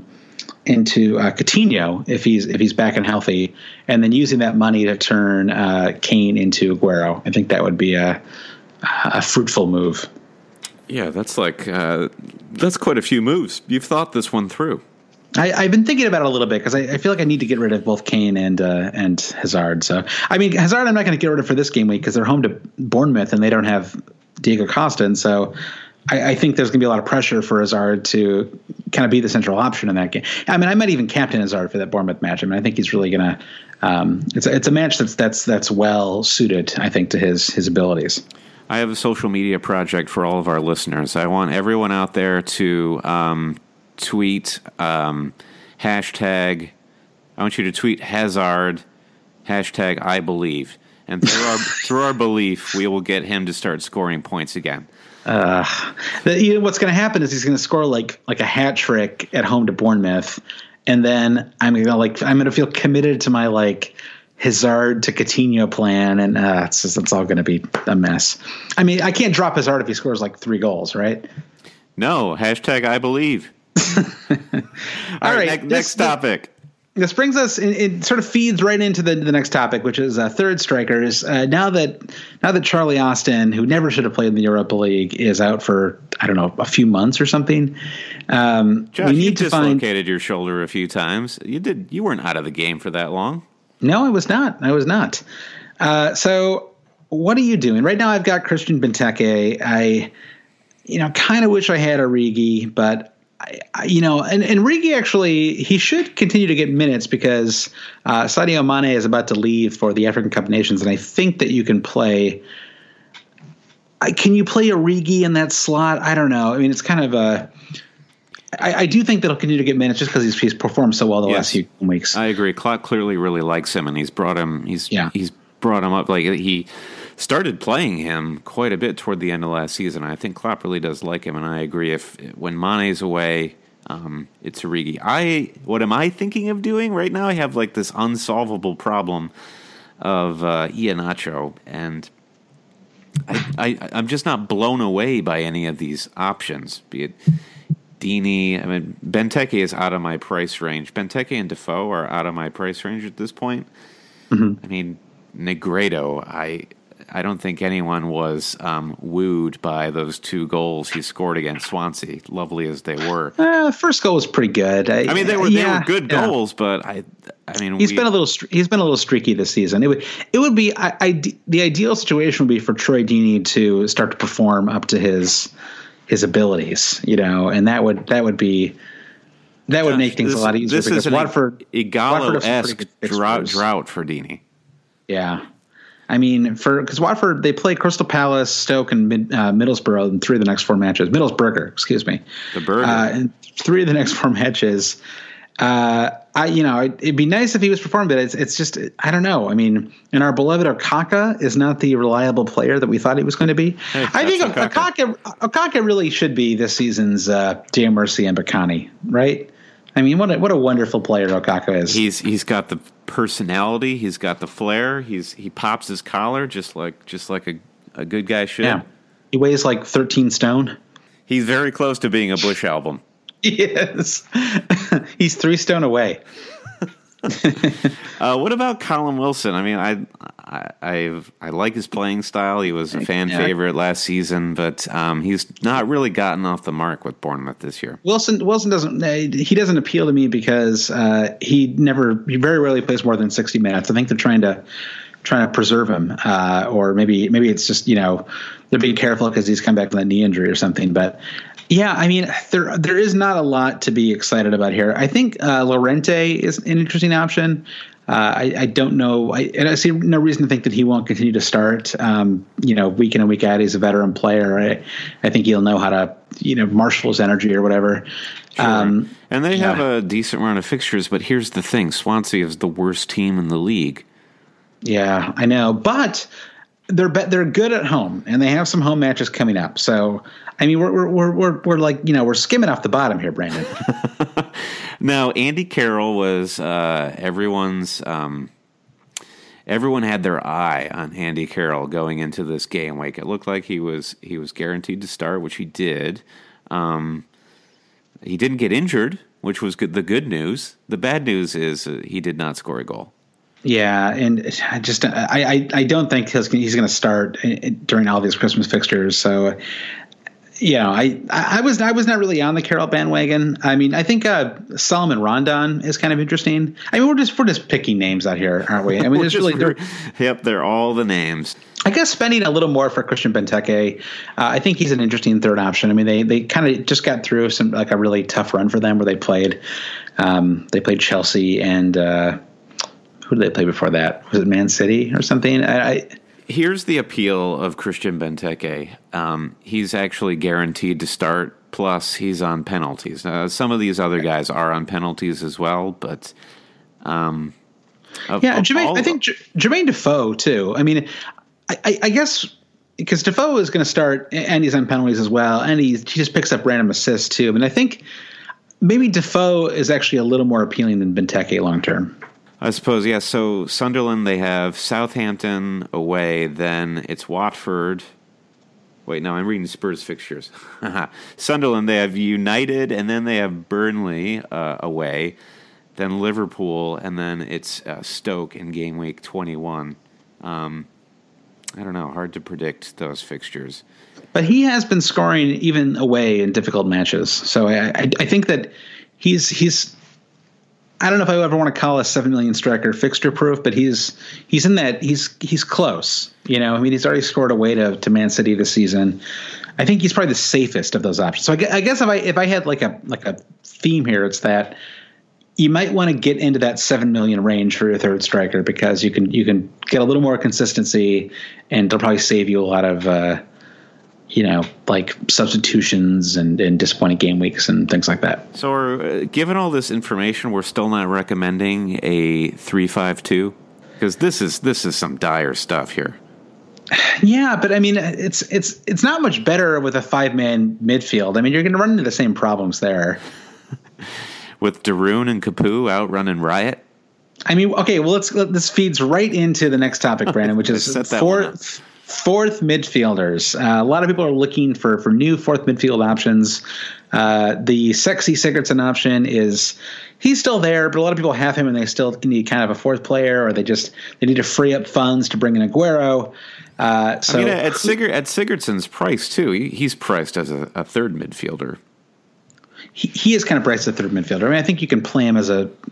Coutinho if he's back and healthy, and then using that money to turn Kane into Aguero. I think that would be a fruitful move. Yeah, that's that's quite a few moves. You've thought this one through. I've been thinking about it a little bit because I feel like I need to get rid of both Kane and Hazard. So, I mean, Hazard I'm not going to get rid of for this game week because they're home to Bournemouth and they don't have Diego Costa. And so I think there's going to be a lot of pressure for Hazard to kind of be the central option in that game. I mean, I might even captain Hazard for that Bournemouth match. I mean, I think he's really going to it's a match that's well suited, I think, to his abilities. I have a social media project for all of our listeners. I want everyone out there to tweet hashtag. I want you to tweet Hazard hashtag I believe, and through our belief, we will get him to start scoring points again. What's going to happen is he's going to score like a hat trick at home to Bournemouth, and then I'm going to feel committed to my Hazard to Coutinho plan, and it's all going to be a mess. I mean, I can't drop Hazard if he scores 3 goals, right? No, hashtag I believe. All right, next topic. This brings us. It sort of feeds right into the next topic, which is third strikers. Now that Charlie Austin, who never should have played in the Europa League, is out for a few months or something. Josh, we need to dislocated your shoulder a few times. You weren't out of the game for that long. No, I was not. So what are you doing right now? I've got Christian Benteke. I kind of wish I had Origi, but. And Origi actually, he should continue to get minutes because Sadio Mane is about to leave for the African Cup of Nations, and I think that you can play. Can you play Origi in that slot? I don't know. I mean, it's kind of I do think that he'll continue to get minutes just because he's performed so well the last few weeks. I agree. Klopp clearly really likes him, and he's brought him. He's brought him up. He started playing him quite a bit toward the end of last season. I think Klopp really does like him, and I agree. When Mane's away, it's Origi. What am I thinking of doing right now? I have this unsolvable problem of Iheanacho, and I'm just not blown away by any of these options. Be it Dini, Benteke is out of my price range. Benteke and Defoe are out of my price range at this point. Mm-hmm. I mean, Negredo, I don't think anyone was wooed by those 2 goals he scored against Swansea, lovely as they were. First goal was pretty good. They were good goals, but he's been a little streaky this season. It would be the ideal situation would be for Troy Deeney to start to perform up to his abilities, and that would make things a lot easier. This is an Watford Igalo-esque drought for Deeney. Yeah. I mean, because Watford, they play Crystal Palace, Stoke, and Middlesbrough in 3 of the next 4 matches. Middlesbrough, excuse me. The Burger. In 3 of the next 4 matches. It'd be nice if he was performing, but it's just, I don't know. I mean, and our beloved Okaka is not the reliable player that we thought he was going to be. Hey, I think Okaka really should be this season's Jay Mercy and Bacani, right? I mean, what a wonderful player Okaka is. He's got the personality. He's got the flair. He pops his collar just like a good guy should. Yeah. He weighs like 13 stone. He's very close to being a Bush album. Yes. He's 3 stone away. What about Colin Wilson? I mean, I like his playing style. He was a fan favorite last season, but he's not really gotten off the mark with Bournemouth this year. Wilson doesn't appeal to me because he very rarely plays more than 60 minutes. I think they're trying to preserve him, or maybe it's just they're being careful because he's come back from a knee injury or something. But yeah, I mean there is not a lot to be excited about here. I think Llorente is an interesting option. I don't know. I see no reason to think that he won't continue to start. Week in and week out, he's a veteran player. I think he'll know how to marshal his energy or whatever. Sure. And they have a decent run of fixtures. But here's the thing: Swansea is the worst team in the league. Yeah, I know, but they're good at home, and they have some home matches coming up. So, I mean, we're like we're skimming off the bottom here, Brandon. Now, Andy Carroll was everyone had their eye on Andy Carroll going into this game week. It looked like he was guaranteed to start, which he did. He didn't get injured, which was good. The good news. The bad news is he did not score a goal. Yeah, and I don't think he's going to start during all these Christmas fixtures. So, I was not really on the Carroll bandwagon. I mean, I think Solomon Rondon is kind of interesting. I mean, we're just picking names out here, aren't we? I mean, they're all the names. I guess spending a little more for Christian Benteke, I think he's an interesting third option. I mean, they kind of just got through a really tough run for them where they played Chelsea and. Who did they play before that? Was it Man City or something? Here's the appeal of Christian Benteke. He's actually guaranteed to start, plus he's on penalties. Some of these other guys are on penalties as well, but... I think Jermaine Defoe, too. I mean, I guess... Because Defoe is going to start, and he's on penalties as well, and he just picks up random assists, too. I mean, I think maybe Defoe is actually a little more appealing than Benteke long-term. I suppose, yeah. So Sunderland, they have Southampton away, then it's Watford. Wait, no, I'm reading Spurs fixtures. Sunderland, they have United, and then they have Burnley away, then Liverpool, and then it's Stoke in game week 21. I don't know, hard to predict those fixtures. But he has been scoring even away in difficult matches. So I think that he's I don't know if I ever want to call a 7 million striker fixture proof, but he's in that he's close. I mean, he's already scored away to Man City this season. I think he's probably the safest of those options. So I guess if I had like a theme here, it's that you might want to get into that 7 million range for your third striker because you can get a little more consistency, and it'll probably save you a lot of like substitutions and disappointing game weeks and things like that. So given all this information, we're still not recommending a 3-5-2 because this is some dire stuff here. Yeah, but I mean, it's not much better with a 5-man midfield. I mean, you're going to run into the same problems there. With Darun and Capu out running riot? I mean, okay, well, this feeds right into the next topic, Brandon, which is fourth midfielders. A lot of people are looking for new fourth midfield options. The sexy Sigurdsson option he's still there, but a lot of people have him and they still need kind of a fourth player, or they need to free up funds to bring in Aguero. At Sigurdsson's price too, he's priced as a third midfielder. He is kind of priced as a third midfielder. I mean, I think you can play him as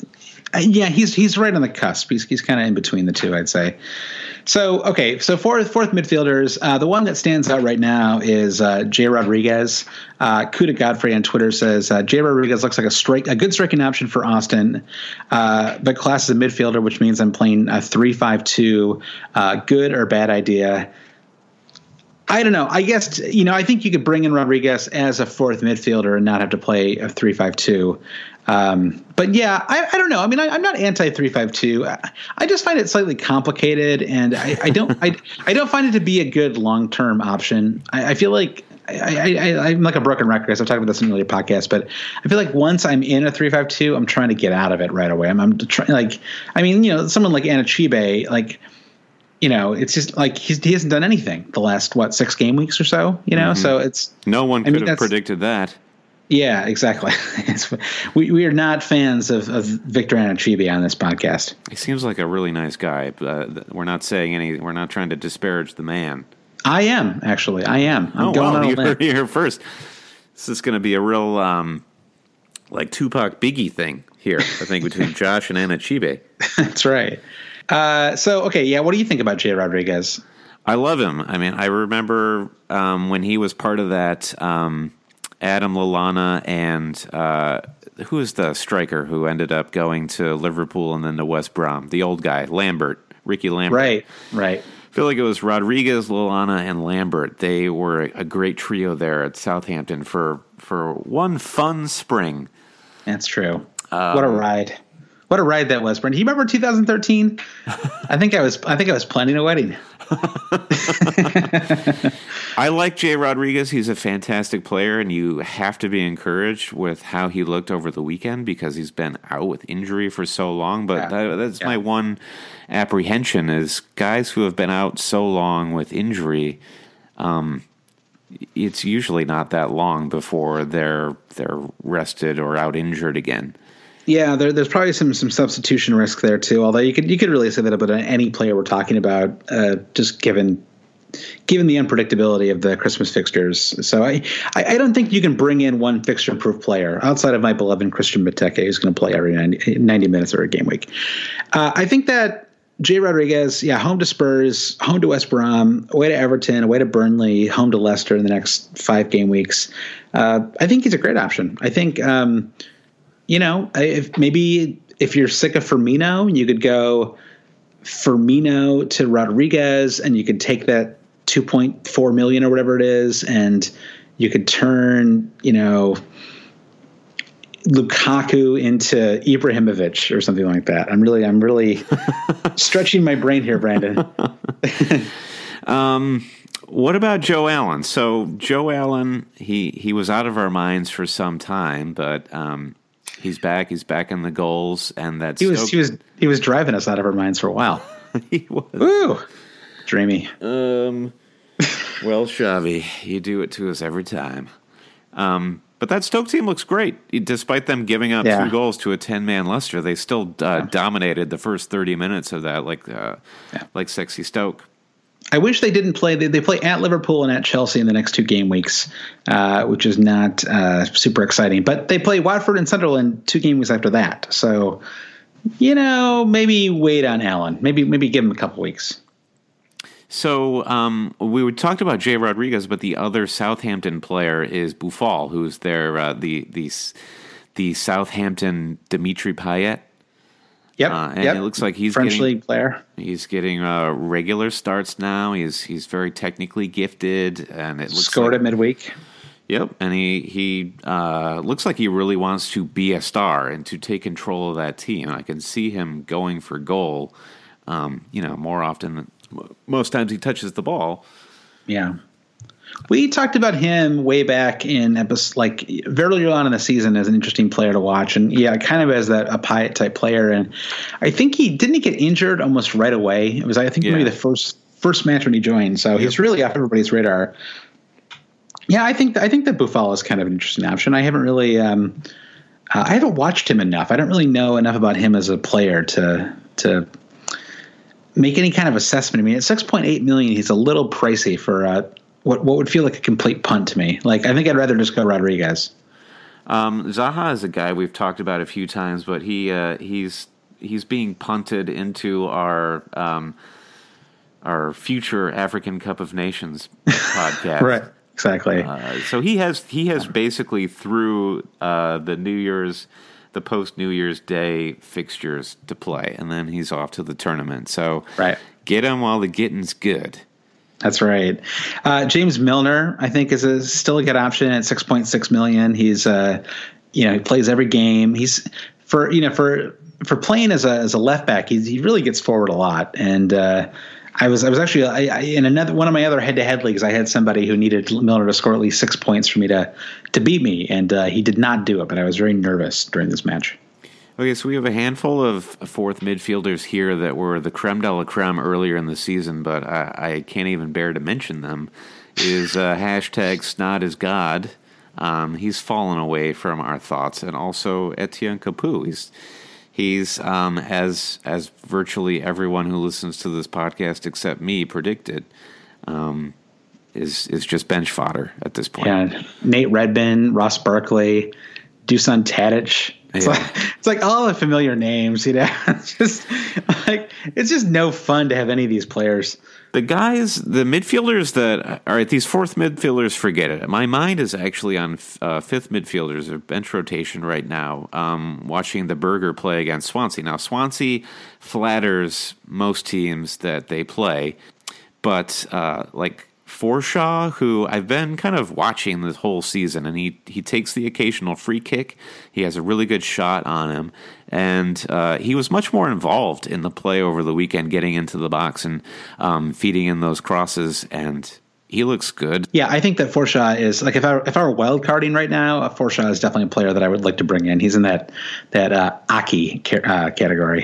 Yeah, he's right on the cusp. He's kind of in between the two, I'd say. So fourth midfielders. The one that stands out right now is Jay Rodriguez. Kuda Godfrey on Twitter says Jay Rodriguez looks like a good striking option for Austin, but class as a midfielder, which means I'm playing a 3-5-2. Good or bad idea? I don't know. I guess, I think you could bring in Rodriguez as a fourth midfielder and not have to play a 3-5-2. But yeah, I don't know. I mean, I'm not anti 3-5-2. I just find it slightly complicated, and I don't find it to be a good long-term option. I feel like I'm like a broken record because I've talked about this in an earlier podcast, but I feel like once I'm in a 3-5-2, I'm trying to get out of it right away. I'm trying, someone like Anichebe, it's just like he hasn't done anything the last 6 game weeks or so. So it's no one could have predicted that. Yeah, exactly. We are not fans of Victor Anichebe on this podcast. He seems like a really nice guy. We're not saying we're not trying to disparage the man. I am actually. I'm going on a limb. You're here first. This is going to be a real like Tupac Biggie thing here. I think between Josh and Anichebe. That's right. What do you think about Jay Rodriguez? I love him. I mean, I remember when he was part of that Adam Lallana and who is the striker who ended up going to Liverpool and then to West Brom? The old guy, Ricky Lambert. Right. I feel like it was Rodriguez, Lallana, and Lambert. They were a great trio there at Southampton for one fun spring. That's true. What a ride. What a ride that was, Brent. Do you remember 2013? I think I was planning a wedding. I like Jay Rodriguez. He's a fantastic player, and you have to be encouraged with how he looked over the weekend because he's been out with injury for so long. But that's my one apprehension is guys who have been out so long with injury. It's usually not that long before they're rested or out injured again. Yeah, there's probably some substitution risk there too. Although you could really say that about any player we're talking about, just given the unpredictability of the Christmas fixtures. So I don't think you can bring in one fixture-proof player outside of my beloved Christian Benteke, who's going to play every 90 minutes or a game week. I think that Jay Rodriguez, home to Spurs, home to West Brom, away to Everton, away to Burnley, home to Leicester in the next 5 game weeks. I think he's a great option. I think. If you're sick of Firmino, you could go Firmino to Rodriguez, and you could take that 2.4 million or whatever it is, and you could turn, Lukaku into Ibrahimovic or something like that. I'm really stretching my brain here, Brandon. What about Joe Allen? So Joe Allen, he was out of our minds for some time, but he's back. He's back in the goals, and that's he was driving us out of our minds for a while. He was. Ooh, dreamy. Well, Xavi, you do it to us every time. But that Stoke team looks great. Despite them giving up 2 goals to a 10-man Leicester, they still dominated the first 30 minutes of that, like sexy Stoke. I wish they didn't play. They play at Liverpool and at Chelsea in the next 2 game weeks, which is not super exciting. But they play Watford and Sunderland 2 game weeks after that. So, maybe wait on Allen. Maybe give him a couple weeks. So we talked about Jay Rodriguez, but the other Southampton player is Boufal, who's their the Southampton Dimitri Payet. Yep, it looks like he's French league player. He's getting regular starts now. He's very technically gifted, and it looks scored at midweek. Yep, and he looks like he really wants to be a star and to take control of that team. I can see him going for goal. More often than most times he touches the ball. Yeah. We talked about him way back in very early on in the season as an interesting player to watch, and kind of as a Payet type player. And I think he get injured almost right away. It was maybe the first match when he joined, so he's really off everybody's radar. Yeah, I think that Boufal is kind of an interesting option. I haven't really, I haven't watched him enough. I don't really know enough about him as a player to make any kind of assessment. I mean, at 6.8 million, he's a little pricey for what would feel like a complete punt to me. I think I'd rather just go Rodriguez. Zaha is a guy we've talked about a few times, but he's he's being punted into our future African Cup of Nations podcast. Right. Exactly. So he has basically through the post New Year's Day fixtures to play, and then he's off to the tournament. So right. Get him while the getting's good. That's right. James Milner, I think, is still a good option at $6.6 million. He's he plays every game. He's for playing as a left back. He really gets forward a lot. And I was actually in another one of my other head-to-head leagues. I had somebody who needed Milner to score at least 6 points for me to beat me, and he did not do it. But I was very nervous during this match. Okay, so we have a handful of fourth midfielders here that were the creme de la creme earlier in the season, but I can't even bear to mention them. Is hashtag Snod is God. He's fallen away from our thoughts, and also Etienne Capoue. He's as virtually everyone who listens to this podcast except me predicted, is just bench fodder at this point. Yeah, Nate Redmond, Ross Barkley, Dusan Tadic. It's like all the familiar names, It's just no fun to have any of these players. The midfielders that are at these fourth midfielders, forget it. My mind is actually on fifth midfielders or bench rotation right now, watching the Burger play against Swansea. Now, Swansea flatters most teams that they play, but like Forshaw, who I've been kind of watching this whole season, and he takes the occasional free kick. He has a really good shot on him, and he was much more involved in the play over the weekend, getting into the box and feeding in those crosses, and he looks good. Yeah, I think that Forshaw is, like, if I were wild carding right now, Forshaw is definitely a player that I would like to bring in. He's in that Aki category.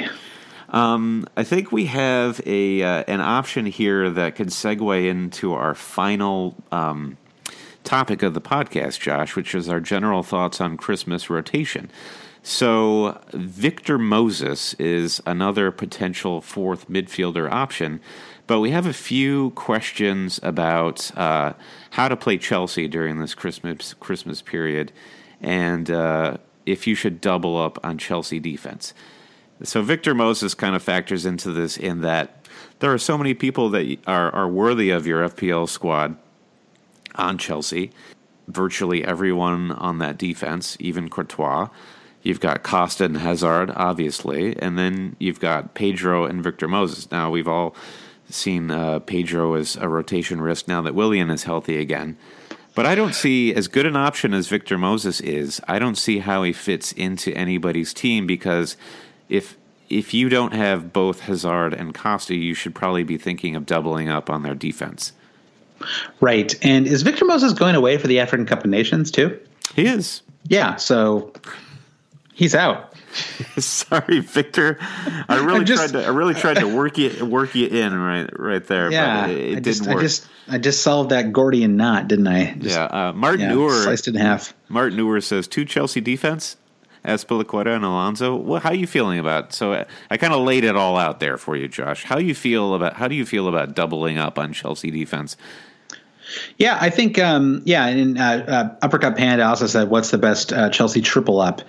I think we have an option here that could segue into our final topic of the podcast, Josh, which is our general thoughts on Christmas rotation. So Victor Moses is another potential fourth midfielder option, but we have a few questions about how to play Chelsea during this Christmas period, and if you should double up on Chelsea defense. So Victor Moses kind of factors into this in that there are so many people that are worthy of your FPL squad on Chelsea. Virtually everyone on that defense, even Courtois. You've got Costa and Hazard, obviously, and then you've got Pedro and Victor Moses. Now, we've all seen Pedro as a rotation risk now that Willian is healthy again. But I don't see, as good an option as Victor Moses is, I don't see how he fits into anybody's team, because if you don't have both Hazard and Costa, you should probably be thinking of doubling up on their defense. Right. And is Victor Moses going away for the African Cup of Nations too? He is. Yeah, so he's out. Sorry, Victor. I really tried to work you in right there. Yeah, but it didn't work. I just solved that Gordian knot, didn't I? Martin Uhr sliced it in half. Martin Uhr says 2 Chelsea defense. Azpilicueta and Alonso. How are you feeling about? So I kind of laid it all out there for you, Josh. How do you feel about doubling up on Chelsea defense? Yeah, I think and Uppercut Panda also said, "What's the best Chelsea triple up?"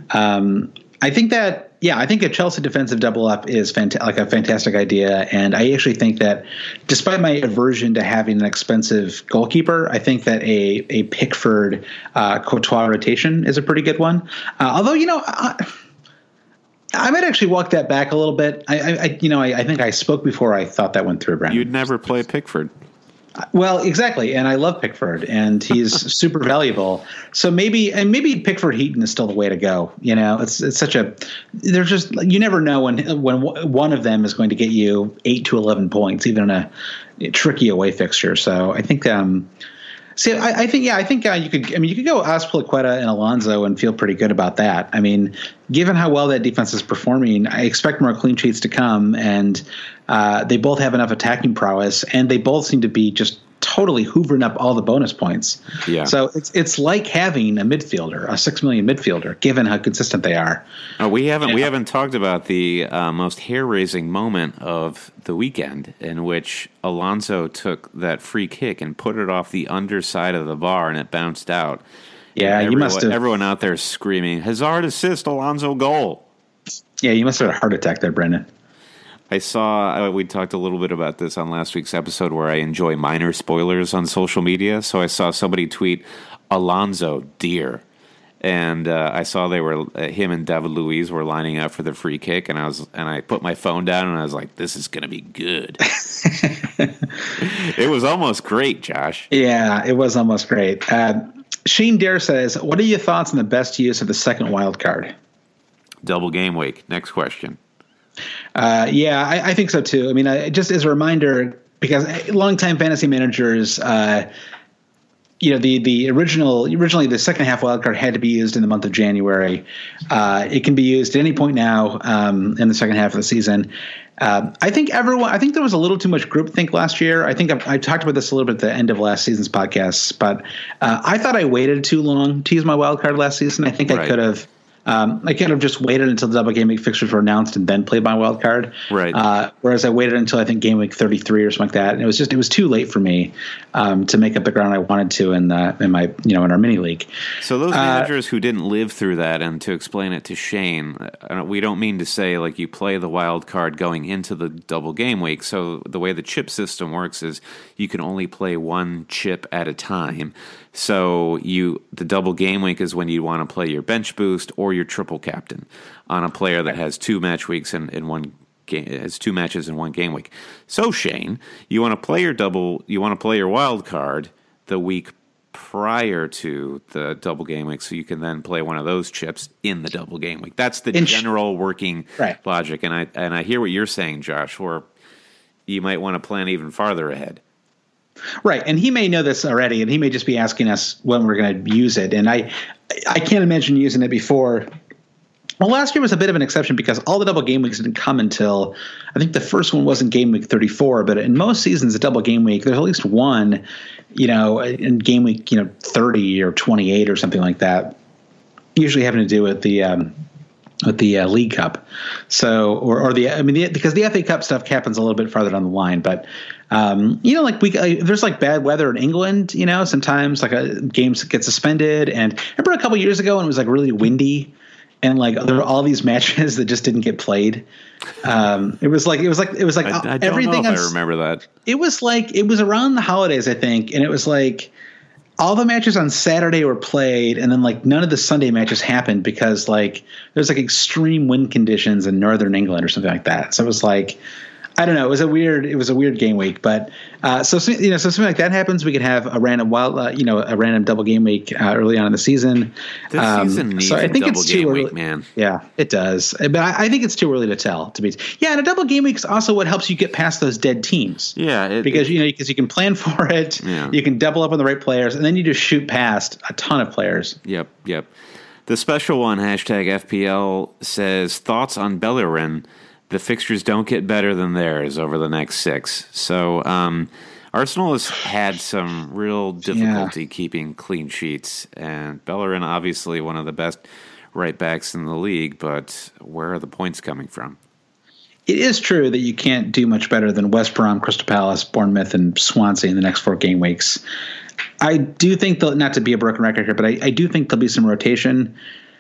I think a Chelsea defensive double up is a fantastic idea, and I actually think that, despite my aversion to having an expensive goalkeeper, I think that a Pickford Courtois rotation is a pretty good one. Although I might actually walk that back a little bit. I think I spoke before I thought that went through, Brandon. You'd never play Pickford. Well, exactly, and I love Pickford, and he's super valuable. So maybe Pickford Heaton is still the way to go. It's such a there's just, you never know when one of them is going to get you 8 to 11 points, even in a tricky away fixture. So I think I think you could go Azpilicueta and Alonso and feel pretty good about that. I mean, given how well that defense is performing, I expect more clean sheets to come, and they both have enough attacking prowess, and they both seem to be just totally hoovering up all the bonus points. Yeah. So it's like having a midfielder, a $6 million midfielder, given how consistent they are. We haven't talked about the most hair-raising moment of the weekend, in which Alonso took that free kick and put it off the underside of the bar, and it bounced out. Yeah, you must have. Everyone out there screaming, "Hazard assist, Alonso goal." Yeah, you must have had a heart attack there, Brendan. I saw, we talked a little bit about this on last week's episode where I enjoy minor spoilers on social media. So I saw somebody tweet Alonso deer. And I saw they were him and David Luiz were lining up for the free kick, and I put my phone down and I was like, "This is going to be good." It was almost great, Josh. Yeah, it was almost great. Shane Dare says, "What are your thoughts on the best use of the second wild card?" Double game week. Next question. Yeah, I think so too. I mean, just as a reminder, because longtime fantasy managers. Originally the second half wildcard had to be used in the month of January. It can be used at any point now in the second half of the season. I think there was a little too much groupthink last year. I think I talked about this a little bit at the end of last season's podcasts, but I thought I waited too long to use my wildcard last season. I think I could have. I kind of just waited until the double game week fixtures were announced and then played my wild card. Right. Whereas I waited until I think game week 33 or something like that, and it was too late for me to make up the ground I wanted to in our mini league. So those managers who didn't live through that, and to explain it to Shane, we don't mean to say like you play the wild card going into the double game week. So the way the chip system works is you can only play one chip at a time. So the double game week is when you want to play your bench boost or your triple captain on a player that has two match weeks in one game, has two matches in one game week. So Shane, you want to play your wild card the week prior to the double game week, so you can then play one of those chips in the double game week. That's the general working logic. And I hear what you're saying, Josh, or you might want to plan even farther ahead. Right, and he may know this already, and he may just be asking us when we're going to use it. And I can't imagine using it before. Well, last year was a bit of an exception because all the double game weeks didn't come until I think the first one wasn't game week 34. But in most seasons, a double game week, there's at least one, in game week 30 or 28 or something like that. Usually having to do with the League Cup. So, because the FA Cup stuff happens a little bit farther down the line, but there's like bad weather in England, sometimes like a game gets suspended. And I remember a couple years ago when it was like really windy and like there were all these matches that just didn't get played. It was like I don't everything. know if I remember that. It was around the holidays, I think. And it was like, all the matches on Saturday were played, and then like none of the Sunday matches happened because like there's like extreme wind conditions in northern England or something like that. So it was like, I don't know. It was a weird game week, but so something like that happens. We could have a random a random double game week early on in the season. This season needs a double game week, man. Yeah, it does. But I think it's too early to tell. And a double game week is also what helps you get past those dead teams. Yeah, because you can plan for it. Yeah. You can double up on the right players, and then you just shoot past a ton of players. Yep. The special one #FPL says thoughts on Bellerin. The fixtures don't get better than theirs over the next 6. So Arsenal has had some real difficulty keeping clean sheets. And Bellerin, obviously one of the best right backs in the league, but where are the points coming from? It is true that you can't do much better than West Brom, Crystal Palace, Bournemouth, and Swansea in the next 4 game weeks. I do think, not to be a broken record here, but I do think there'll be some rotation.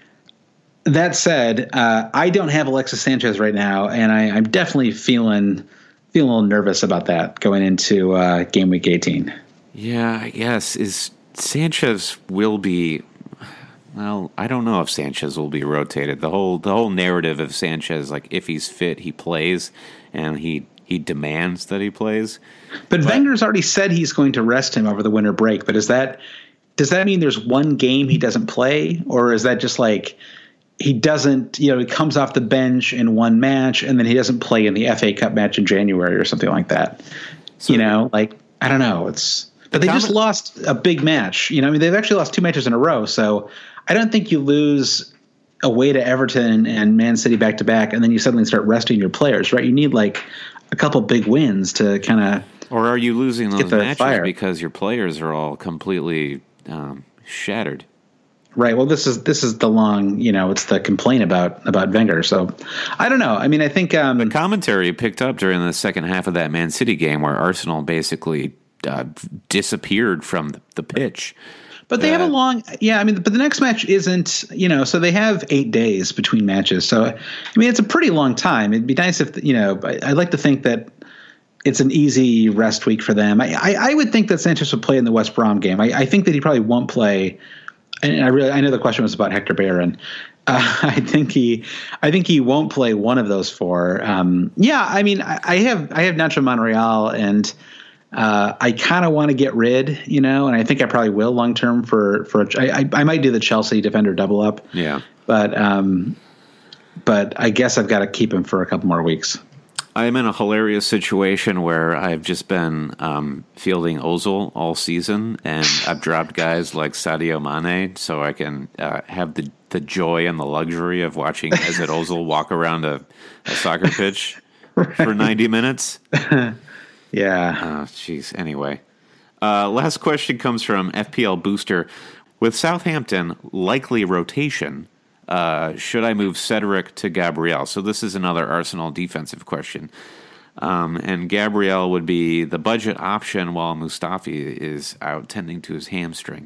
That said, I don't have Alexis Sanchez right now, and I'm definitely feeling a little nervous about that going into game week 18. Yeah, I guess Sanchez will be. Well, I don't know if Sanchez will be rotated. The whole narrative of Sanchez, like if he's fit, he plays, and he demands that he plays. But Wenger's already said he's going to rest him over the winter break. But does that mean there's one game he doesn't play, or is that just like? He doesn't, he comes off the bench in one match and then he doesn't play in the FA Cup match in January or something like that. So, I don't know. But they just lost a big match. They've actually lost 2 matches in a row. So I don't think you lose away to Everton and Man City back to back and then you suddenly start resting your players, right? You need like a couple big wins to kind of. Or are you losing those matches because your players are all completely shattered? Right. Well, this is the long, it's the complaint about Wenger. So I don't know. I mean, I think the commentary picked up during the second half of that Man City game where Arsenal basically disappeared from the pitch. But they have a long, but the next match isn't, so they have 8 days between matches. So, I mean, it's a pretty long time. It'd be nice if, I'd like to think that it's an easy rest week for them. I would think that Sanchez would play in the West Brom game. I think that he probably won't play. And I know the question was about Hector Bellerin. I think he won't play one of those four. I mean, I have Nacho Monreal, and I kind of want to get rid, and I think I probably will long term I might do the Chelsea defender double up. Yeah, but I guess I've got to keep him for a couple more weeks. I'm in a hilarious situation where I've just been fielding Ozil all season, and I've dropped guys like Sadio Mane so I can have the joy and the luxury of watching Mesut Ozil walk around a soccer pitch for 90 minutes. Yeah. Oh, jeez. Anyway, last question comes from FPL Booster. With Southampton likely rotation, should I move Cedric to Gabriel? So this is another Arsenal defensive question. And Gabriel would be the budget option while Mustafi is out tending to his hamstring.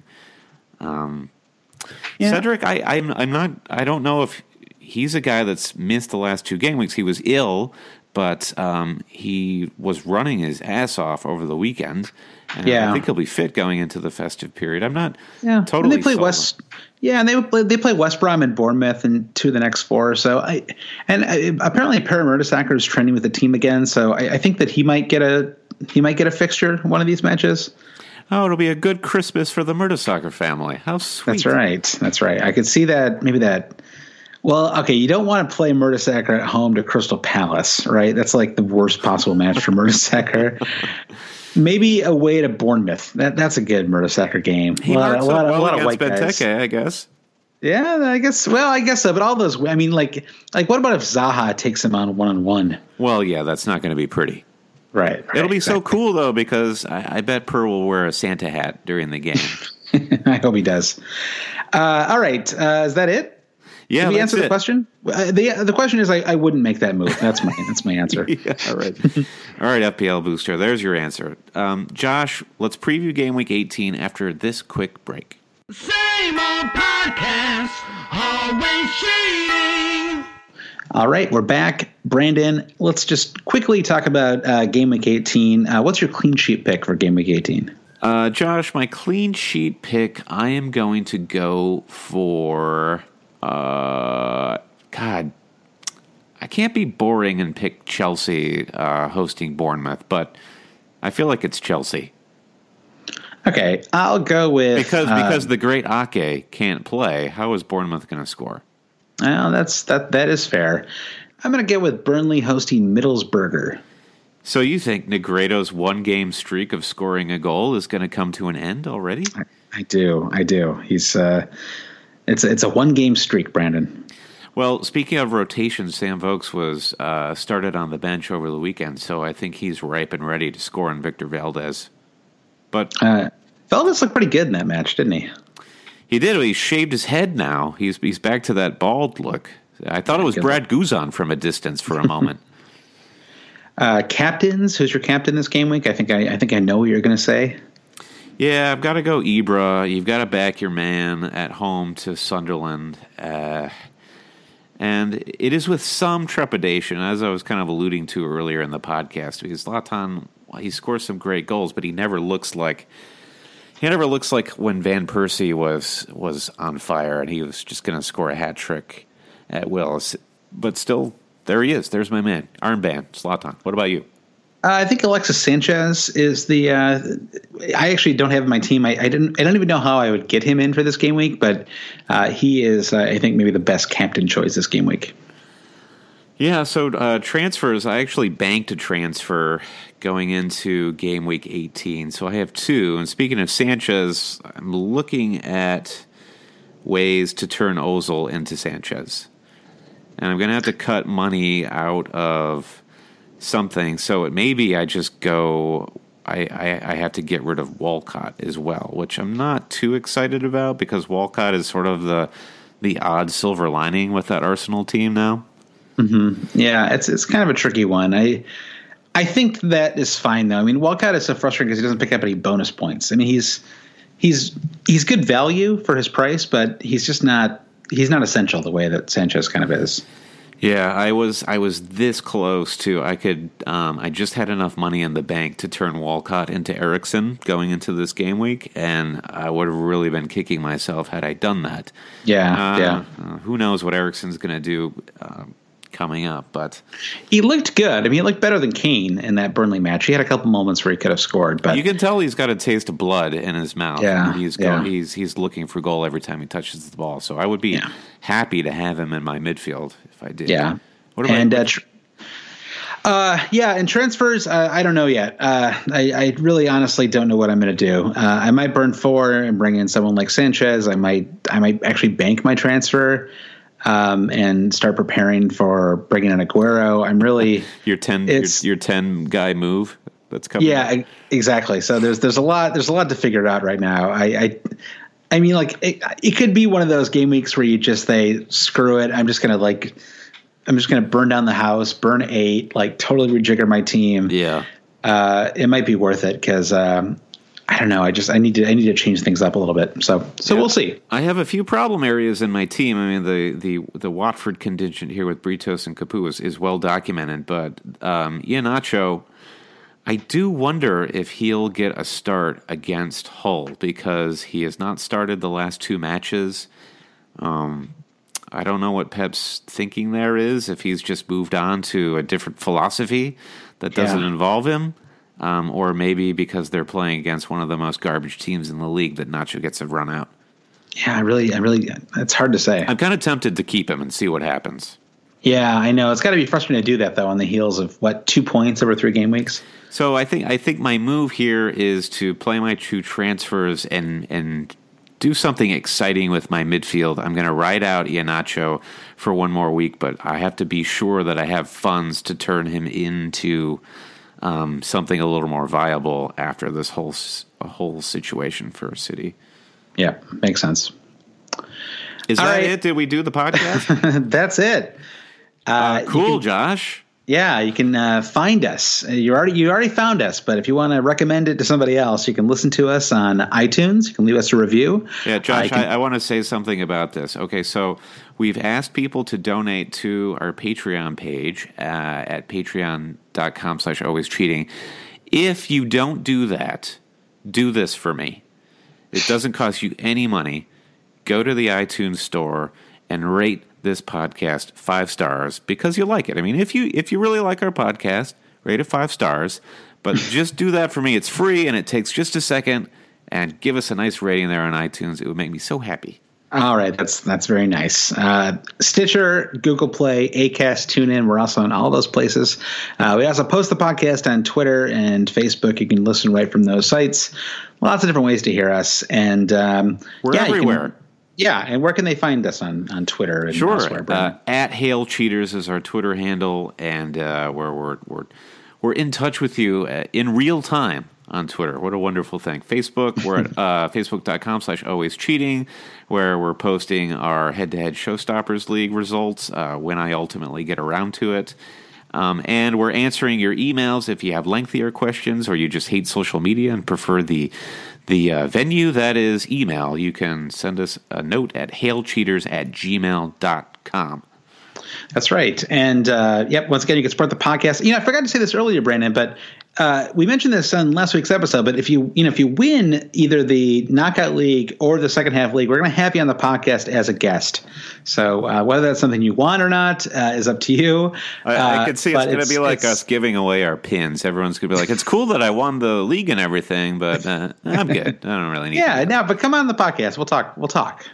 Cedric, I don't know if he's a guy that's missed the last 2 game weeks. He was ill, but he was running his ass off over the weekend. And I think he'll be fit going into the festive period. I'm not totally. And they play they play West Brom and Bournemouth in 2 of the next 4. So apparently Per Mertesacker is trending with the team again. So I think that he might get a fixture one of these matches. Oh, it'll be a good Christmas for the Mertesacker family. How sweet! That's right. I could see that. Maybe that. Well, okay, you don't want to play Mertesacker at home to Crystal Palace, right? That's like the worst possible match for Mertesacker. Maybe away to Bournemouth. That's a good Mertesacker game. He marks up well against Benteke, I guess. Yeah, I guess so. But all those, I mean, like what about if Zaha takes him on 1-on-1? Well, yeah, that's not going to be pretty. Right. It'll be so cool, though, because I bet Per will wear a Santa hat during the game. I hope he does. All right. Is that it? Yeah, did we answer the question? The question is, I wouldn't make that move. That's my answer. Yeah, all right. All right, FPL Booster. There's your answer. Josh, let's preview Game Week 18 after this quick break. Same old podcast, always cheating. All right, we're back. Brandon, let's just quickly talk about Game Week 18. What's your clean sheet pick for Game Week 18? Josh, my clean sheet pick, I am going to go for... God, I can't be boring and pick Chelsea hosting Bournemouth, but I feel like it's Chelsea. Okay, I'll go with... Because the great Ake can't play, how is Bournemouth going to score? Well, that is fair. I'm going to go with Burnley hosting Middlesbrough. So you think Negredo's 1-game streak of scoring a goal is going to come to an end already? I do. He's... It's a 1-game streak, Brandon. Well, speaking of rotation, Sam Vokes was started on the bench over the weekend, so I think he's ripe and ready to score on Victor Valdez. But Valdez looked pretty good in that match, didn't he? He did. He shaved his head now. He's back to that bald look. I thought it was Brad Guzan from a distance for a moment. Captains, who's your captain this game week? I think I know what you're going to say. Yeah, I've got to go Ibra. You've got to back your man at home to Sunderland. And it is with some trepidation, as I was kind of alluding to earlier in the podcast, because Zlatan, he scores some great goals, but he never looks like when Van Persie was on fire and he was just going to score a hat trick at will. But still, there he is. There's my man, armband, Zlatan. What about you? I think Alexis Sanchez is the. I actually don't have my team. I don't even know how I would get him in for this game week, but he is. I think maybe the best captain choice this game week. Yeah. So transfers. I actually banked a transfer going into game week 18. So I have 2. And speaking of Sanchez, I'm looking at ways to turn Ozil into Sanchez, and I'm going to have to cut money out of something, so maybe I just go. I have to get rid of Walcott as well, which I'm not too excited about because Walcott is sort of the odd silver lining with that Arsenal team now. Mm-hmm. Yeah, it's kind of a tricky one. I think that is fine though. I mean, Walcott is so frustrating because he doesn't pick up any bonus points. I mean, he's good value for his price, but he's not essential the way that Sanchez kind of is. Yeah, I was this close to I just had enough money in the bank to turn Walcott into Eriksson going into this game week, and I would have really been kicking myself had I done that. Yeah. Who knows what Eriksson's going to do coming up, but he looked good. I mean, he looked better than Kane in that Burnley match. He had a couple moments where he could have scored, but you can tell he's got a taste of blood in his mouth. Yeah, he's looking for goal every time he touches the ball. So I would be happy to have him in my midfield if I did. Yeah. What about and transfers, I don't know yet. I really honestly don't know what I'm going to do. I might burn 4 and bring in someone like Sanchez. I might actually bank my transfer and start preparing for bringing in Aguero. I'm really your 10 guy move that's coming. Yeah, exactly. So there's a lot to figure out right now. I mean, like it could be one of those game weeks where you just say screw it. I'm just gonna burn down the house, burn 8, like totally rejigger my team. Yeah, it might be worth it because I don't know. I need to change things up a little bit. So we'll see. I have a few problem areas in my team. I mean, the Watford contingent here with Britos and Capu is well documented, but Iheanacho, I do wonder if he'll get a start against Hull because he has not started the last 2 matches. I don't know what Pep's thinking there is, if he's just moved on to a different philosophy that doesn't involve him. Or maybe because they're playing against one of the most garbage teams in the league that Nacho gets a run out. Yeah, I really, it's hard to say. I'm kind of tempted to keep him and see what happens. Yeah, I know. It's got to be frustrating to do that, though, on the heels of, 2 points over 3 game weeks? So I think my move here is to play my 2 transfers and do something exciting with my midfield. I'm going to ride out Iheanacho for 1 more week, but I have to be sure that I have funds to turn him into something a little more viable after this whole situation for City. Yeah, makes sense. Is that it? Did we do the podcast? That's it. Cool, Josh. Yeah, you can find us. You already found us, but if you want to recommend it to somebody else, you can listen to us on iTunes. You can leave us a review. Yeah, Josh, I want to say something about this. Okay, so we've asked people to donate to our Patreon page at patreon.com/alwayscheating. If you don't do that, do this for me. It doesn't cost you any money. Go to the iTunes store and rate this podcast 5 stars because you like it. I mean, if you really like our podcast, rate it 5 stars. But just do that for me. It's free and it takes just a second. And give us a nice rating there on iTunes. It would make me so happy. All right, that's very nice. Stitcher, Google Play, Acast, TuneIn. We're also on all those places. We also post the podcast on Twitter and Facebook. You can listen right from those sites. Lots of different ways to hear us, and we're everywhere. And where can they find us on Twitter? And sure, elsewhere, at Hail Cheaters is our Twitter handle, and we're in touch with you in real time on Twitter. What a wonderful thing. Facebook, we're at facebook.com/alwayscheating, where we're posting our head-to-head Showstoppers League results when I ultimately get around to it. And we're answering your emails if you have lengthier questions or you just hate social media and prefer the venue that is email. You can send us a note at hailcheaters@gmail.com. That's right. And once again, you can support the podcast. I forgot to say this earlier, Brandon, but we mentioned this on last week's episode. But if you win either the Knockout League or the Second Half League, we're going to have you on the podcast as a guest. So whether that's something you want or not is up to you. I could see it's going to be like us giving away our pins. Everyone's going to be like, "It's cool that I won the league and everything, but I'm good. I don't really need." But come on the podcast. We'll talk.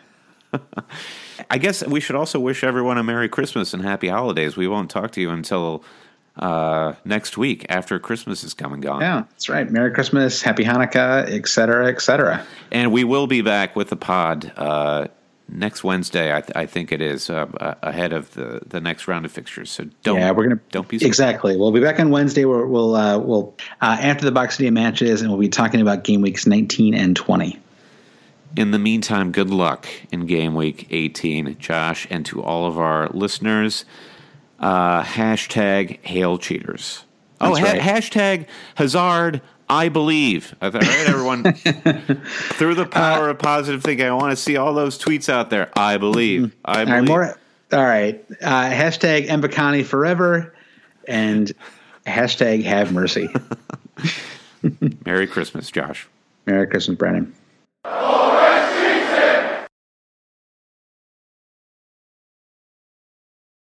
I guess we should also wish everyone a Merry Christmas and Happy Holidays. We won't talk to you until next week after Christmas is come and gone. Yeah, that's right. Merry Christmas, Happy Hanukkah, et cetera, et cetera. And we will be back with the pod next Wednesday, I think it is, ahead of the next round of fixtures. So don't be surprised. Exactly. We'll be back on Wednesday. We'll after the Boxing Day matches, and we'll be talking about game weeks 19 and 20. In the meantime, good luck in game week 18, Josh, and to all of our listeners, hashtag Hail Cheaters. That's right. Hashtag Hazard I believe. I thought, all right, everyone, through the power of positive thinking, I want to see all those tweets out there. I believe. I believe. All right. Hashtag Mbakani forever and hashtag have mercy. Merry Christmas, Josh. Merry Christmas, Brandon.